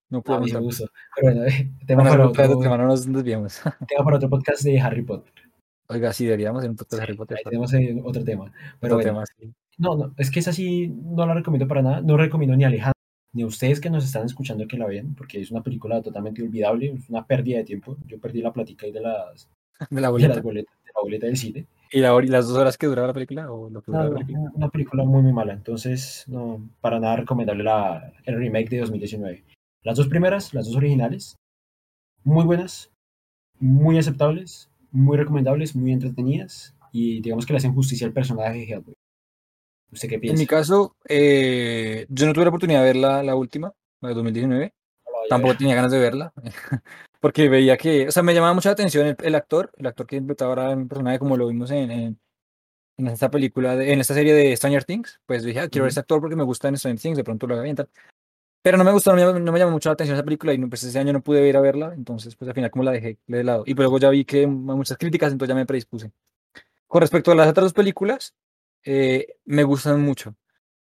No No, pude a mí sí me aguantarlo. gustó. Pero bueno, Bueno, eso fue otro tema, no nos desviamos. tema para otro podcast de Harry Potter. Oiga, sí, deberíamos hacer un podcast Sí, de Harry Potter. ahí tenemos otro tema. Pero Otro bueno, tema, sí. no, no, es que esa sí no la recomiendo para nada. No recomiendo ni a Alejandro ni a ustedes que nos están escuchando que la vean, porque es una película totalmente olvidable, es una pérdida de tiempo. Yo perdí la plática ahí De la de las boleta. boletas, de la boleta del cine. ¿Y y las 2 horas que duraba la película o lo que No, duraba la no, película? una película muy, muy mala. Entonces, no, para nada recomendable el remake de 2019. Las dos primeras, las dos originales, muy buenas, muy aceptables, muy recomendables, muy entretenidas y digamos que le hacen justicia al personaje de Hellboy. ¿Usted qué En mi piensa? caso, yo no tuve la oportunidad de ver la última, la de 2019. No la vaya a ver. Tampoco tenía ganas de verla, porque veía que, o sea, me llamaba mucha la atención el actor que interpretaba ahora un personaje como lo vimos en esta película, en esta serie de Stranger Things. Pues dije, quiero ver Ujú. ese actor porque me gusta en Stranger Things, de pronto lo voy a avientar. Pero no me gustó, no me llamó mucho la atención esa película y pues ese año no pude ir a verla, entonces pues al final como la dejé de lado. Y pues luego ya vi que muchas críticas, entonces ya me predispuse. Con respecto a las otras dos películas, me gustan mucho.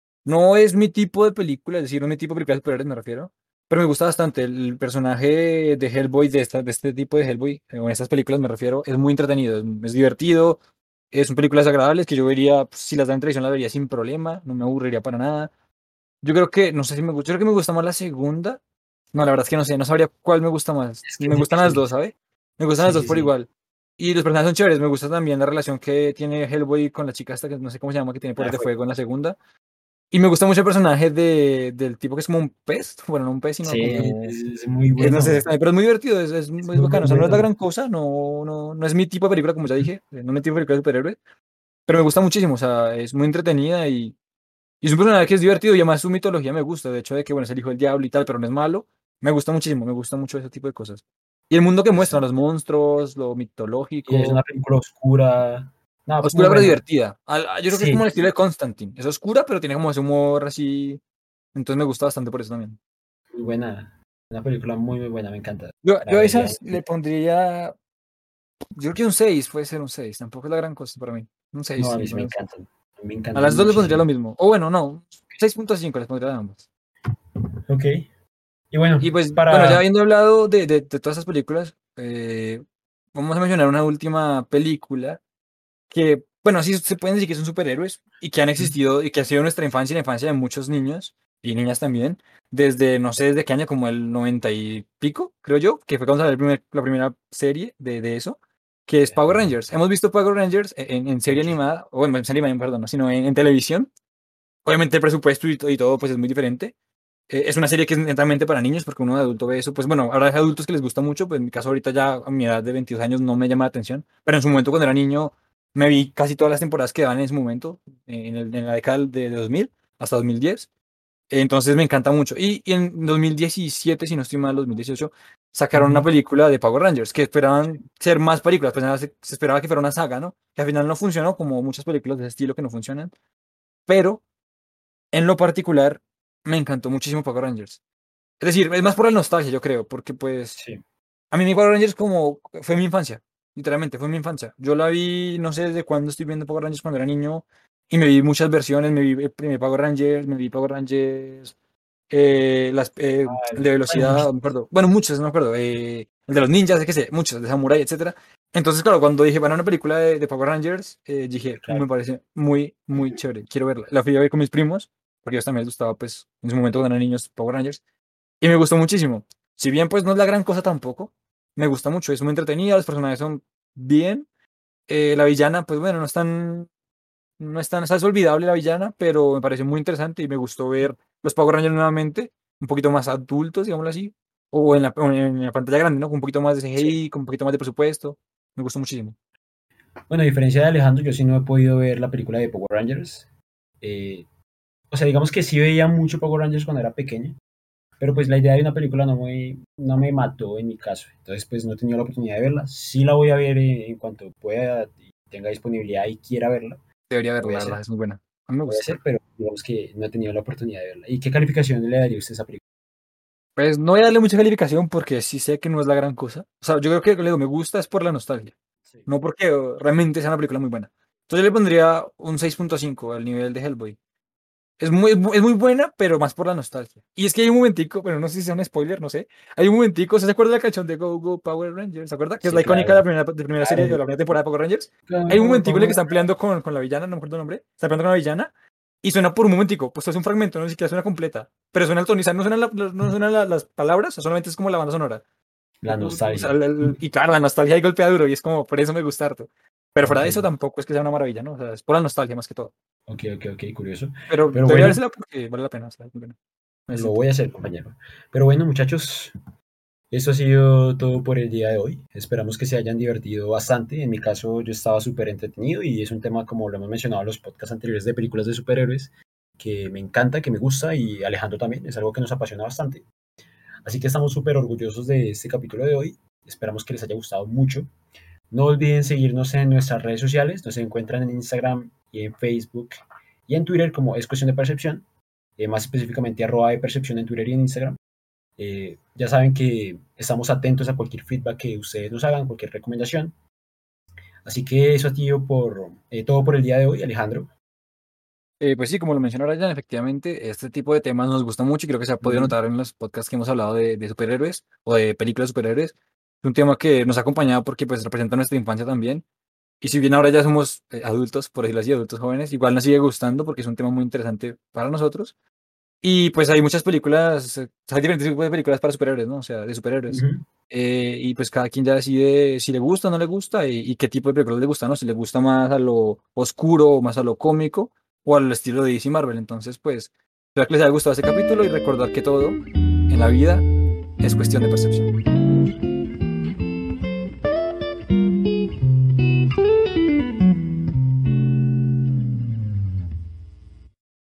No es mi tipo de película, es decir, no es mi tipo de películas superiores me refiero, pero me gusta bastante. El personaje de Hellboy, de este tipo de Hellboy, o en estas películas me refiero, es muy entretenido, es divertido, son películas agradables que yo vería, pues, si las dan en televisión las vería sin problema, no me aburriría para nada. Yo creo que, no sé si me gusta, yo creo que me gusta más la segunda. No, la verdad es que no sé, no sabría cuál me gusta más. Es que Me es gustan las difícil. dos, ¿sabes? Me gustan las Sí, dos sí, por sí. igual. Y los personajes son chéveres, me gusta también la relación que tiene Hellboy con la chica esta, que no sé cómo se llama, que tiene La poder de de fuego. fuego en la segunda. Y me gusta mucho el personaje del tipo que es como un pez, bueno, no un pez, sino Sí, como, es muy no sé, bueno. pero es muy divertido, es Es muy muy, muy bacano, o sea, no es la bueno. gran cosa, no es mi tipo de película, como ya dije, no es mi tipo de película de superhéroe, pero me gusta muchísimo, o sea, es muy entretenida y es un personaje que es divertido y además su mitología me gusta, de hecho de que, bueno, es el hijo del diablo y tal, pero no es malo, me gusta muchísimo, me gusta mucho ese tipo de cosas. Y el mundo que muestra, los Exacto. monstruos, lo Y es una mitológico, película oscura. No, muy oscura pero buena. divertida. Yo creo que es como Sí, el estilo de Constantine, es oscura pero tiene como ese humor así, entonces me gusta bastante por eso también. muy buena. Una película muy, muy buena, me encanta. La Yo a vería. esas le pondría, yo creo que un 6 puede ser un 6 tampoco es la gran cosa para mí. Un 6 No, a sí, mí le sí me pondría un 6. encantan. A mí me A encantan las dos le pondría muchísimo. lo mismo. O bueno, no, 6.5 les pondría a ambas. Ok. Y bueno, Y pues, bueno, ya para. habiendo hablado de todas esas películas, vamos a mencionar una última película que, bueno, sí se pueden decir que son superhéroes y que han existido y que ha sido nuestra infancia y la infancia de muchos niños y niñas también, desde, no sé desde qué año, como el 90 y pico, creo yo, que fue cuando salió la primera serie de eso, que es Power Rangers. Hemos visto Power Rangers en serie Ok. animada, o en serie animada, perdón, no, sino en televisión. Obviamente el presupuesto y todo pues es muy diferente. Es una serie que es netamente para niños, porque uno de adulto ve eso. Pues bueno, ahora hay adultos que les gusta mucho, pues en mi caso ahorita ya a mi edad de 22 años no me llama la atención, pero en su momento cuando era niño me vi casi todas las temporadas que daban en ese momento, en la década de 2000 hasta 2010. Entonces me encanta mucho. Y en 2017, si no estoy mal, 2018, sacaron una Ujú. película de Power Rangers, que esperaban ser más películas, pues nada, se esperaba que fuera una saga, ¿no? Que al final no funcionó, como muchas películas de ese estilo que no funcionan, pero en lo particular me encantó muchísimo Power Rangers. Es decir, es más por la nostalgia, yo creo, porque pues Sí. a mí mi Power Rangers como fue mi infancia, literalmente fue mi infancia. Yo la vi, no sé desde cuándo estoy viendo Power Rangers cuando era niño y me vi muchas versiones, me vi el primer Power Rangers, me vi Power Rangers, Ah, el de bueno, velocidad, no me muchísimas. acuerdo, bueno, muchos, no me acuerdo, el de los ninjas, qué sé, muchos, de Samurai, etcétera. Entonces, claro, cuando dije, van a una película de Power Rangers, dije, Claro. me parece muy, muy chévere, quiero verla. La fui a ver con mis primos, porque a ellos también les gustaba, pues, en su momento cuando eran niños, Power Rangers. Y me gustó muchísimo. Si bien pues no es la gran cosa tampoco, me gusta mucho, es muy entretenida, los personajes son bien. La villana, pues bueno, no es tan, o sea, es olvidable la villana, pero me pareció muy interesante y me gustó ver los Power Rangers nuevamente, un poquito más adultos, digámoslo así, o en la pantalla grande, ¿no? Con un poquito más de Sí. CGI, con un poquito más de presupuesto. Me gustó muchísimo. Bueno, a diferencia de Alejandro, yo sí no he podido ver la película de Power Rangers. Eh, o sea, digamos que sí veía mucho Power Rangers cuando era pequeño, pero pues la idea de una película no me mató en mi caso. Entonces, pues no he tenido la oportunidad de verla. Sí la voy a ver en cuanto pueda y tenga disponibilidad y quiera verla. Debería Lo verla, voy a la hacer, verdad, es muy buena. A mí me lo voy a gusta. hacer, pero digamos que no he tenido la oportunidad de verla. ¿Y qué calificación le daría usted a esa película? Pues no voy a darle mucha calificación porque sí sé que no es la gran cosa. O sea, yo creo que le digo, me gusta es por la nostalgia. Sí. No porque realmente sea una película muy buena. Entonces yo le pondría un 6.5 al nivel de Hellboy. es muy buena, pero más por la nostalgia. Y es que hay un momentico, bueno, no sé si sea un spoiler, no sé. Hay un momentico, ¿se acuerda de la canción de Go Go Power Rangers? ¿Se acuerda? Que es Sí, la icónica claro. de la primera serie, de Claro. la primera temporada de Power Rangers. Hay un Go, momentico en el que Power están peleando con la villana, no me acuerdo el nombre. Están peleando con la villana. Y suena por un momentico, pues es un fragmento, no ni siquiera suena completa. Pero suena el tonizar, no suenan, no suenan las palabras, solamente es como la banda sonora. la O sea, nostalgia. y claro, la nostalgia ahí golpea duro y es como, por eso me gusta harto. Pero fuera Ok, de eso tampoco es que sea una maravilla, ¿no? O sea, es por la nostalgia más que todo. ok, curioso. Pero Pero debería bueno, vérsela porque vale la pena. O sea, bueno, en ese lo sentido. voy a hacer, compañero. Pero bueno, muchachos, esto ha sido todo por el día de hoy. Esperamos que se hayan divertido bastante. En mi caso, yo estaba súper entretenido y es un tema, como lo hemos mencionado en los podcasts anteriores, de películas de superhéroes, que me encanta, que me gusta y Alejandro también. Es algo que nos apasiona bastante. Así que estamos súper orgullosos de este capítulo de hoy. Esperamos que les haya gustado mucho. No olviden seguirnos en nuestras redes sociales. Nos encuentran en Instagram y en Facebook y en Twitter como Es Cuestión de Percepción. Más específicamente @ de Percepción en Twitter y en Instagram. Ya saben que estamos atentos a cualquier feedback que ustedes nos hagan, cualquier recomendación. Así que eso ha sido todo por el día de hoy, Alejandro. Pues sí, como lo mencionó Ryan, efectivamente, este tipo de temas nos gusta mucho y creo que se ha podido Ujú, notar en los podcasts que hemos hablado de superhéroes o de películas de superhéroes. Es un tema que nos ha acompañado porque pues representa nuestra infancia también. Y si bien ahora ya somos adultos, por decirlo así, adultos jóvenes, igual nos sigue gustando porque es un tema muy interesante para nosotros. Y pues hay muchas películas, hay diferentes tipos de películas para superhéroes, ¿no? O sea, de superhéroes. ujú. Y pues cada quien ya decide si le gusta o no le gusta y qué tipo de películas le gusta, ¿no? Si le gusta más a lo oscuro o más a lo cómico o al estilo de DC y Marvel. Entonces, pues, espero que les haya gustado este capítulo y recordar que todo en la vida es cuestión de percepción.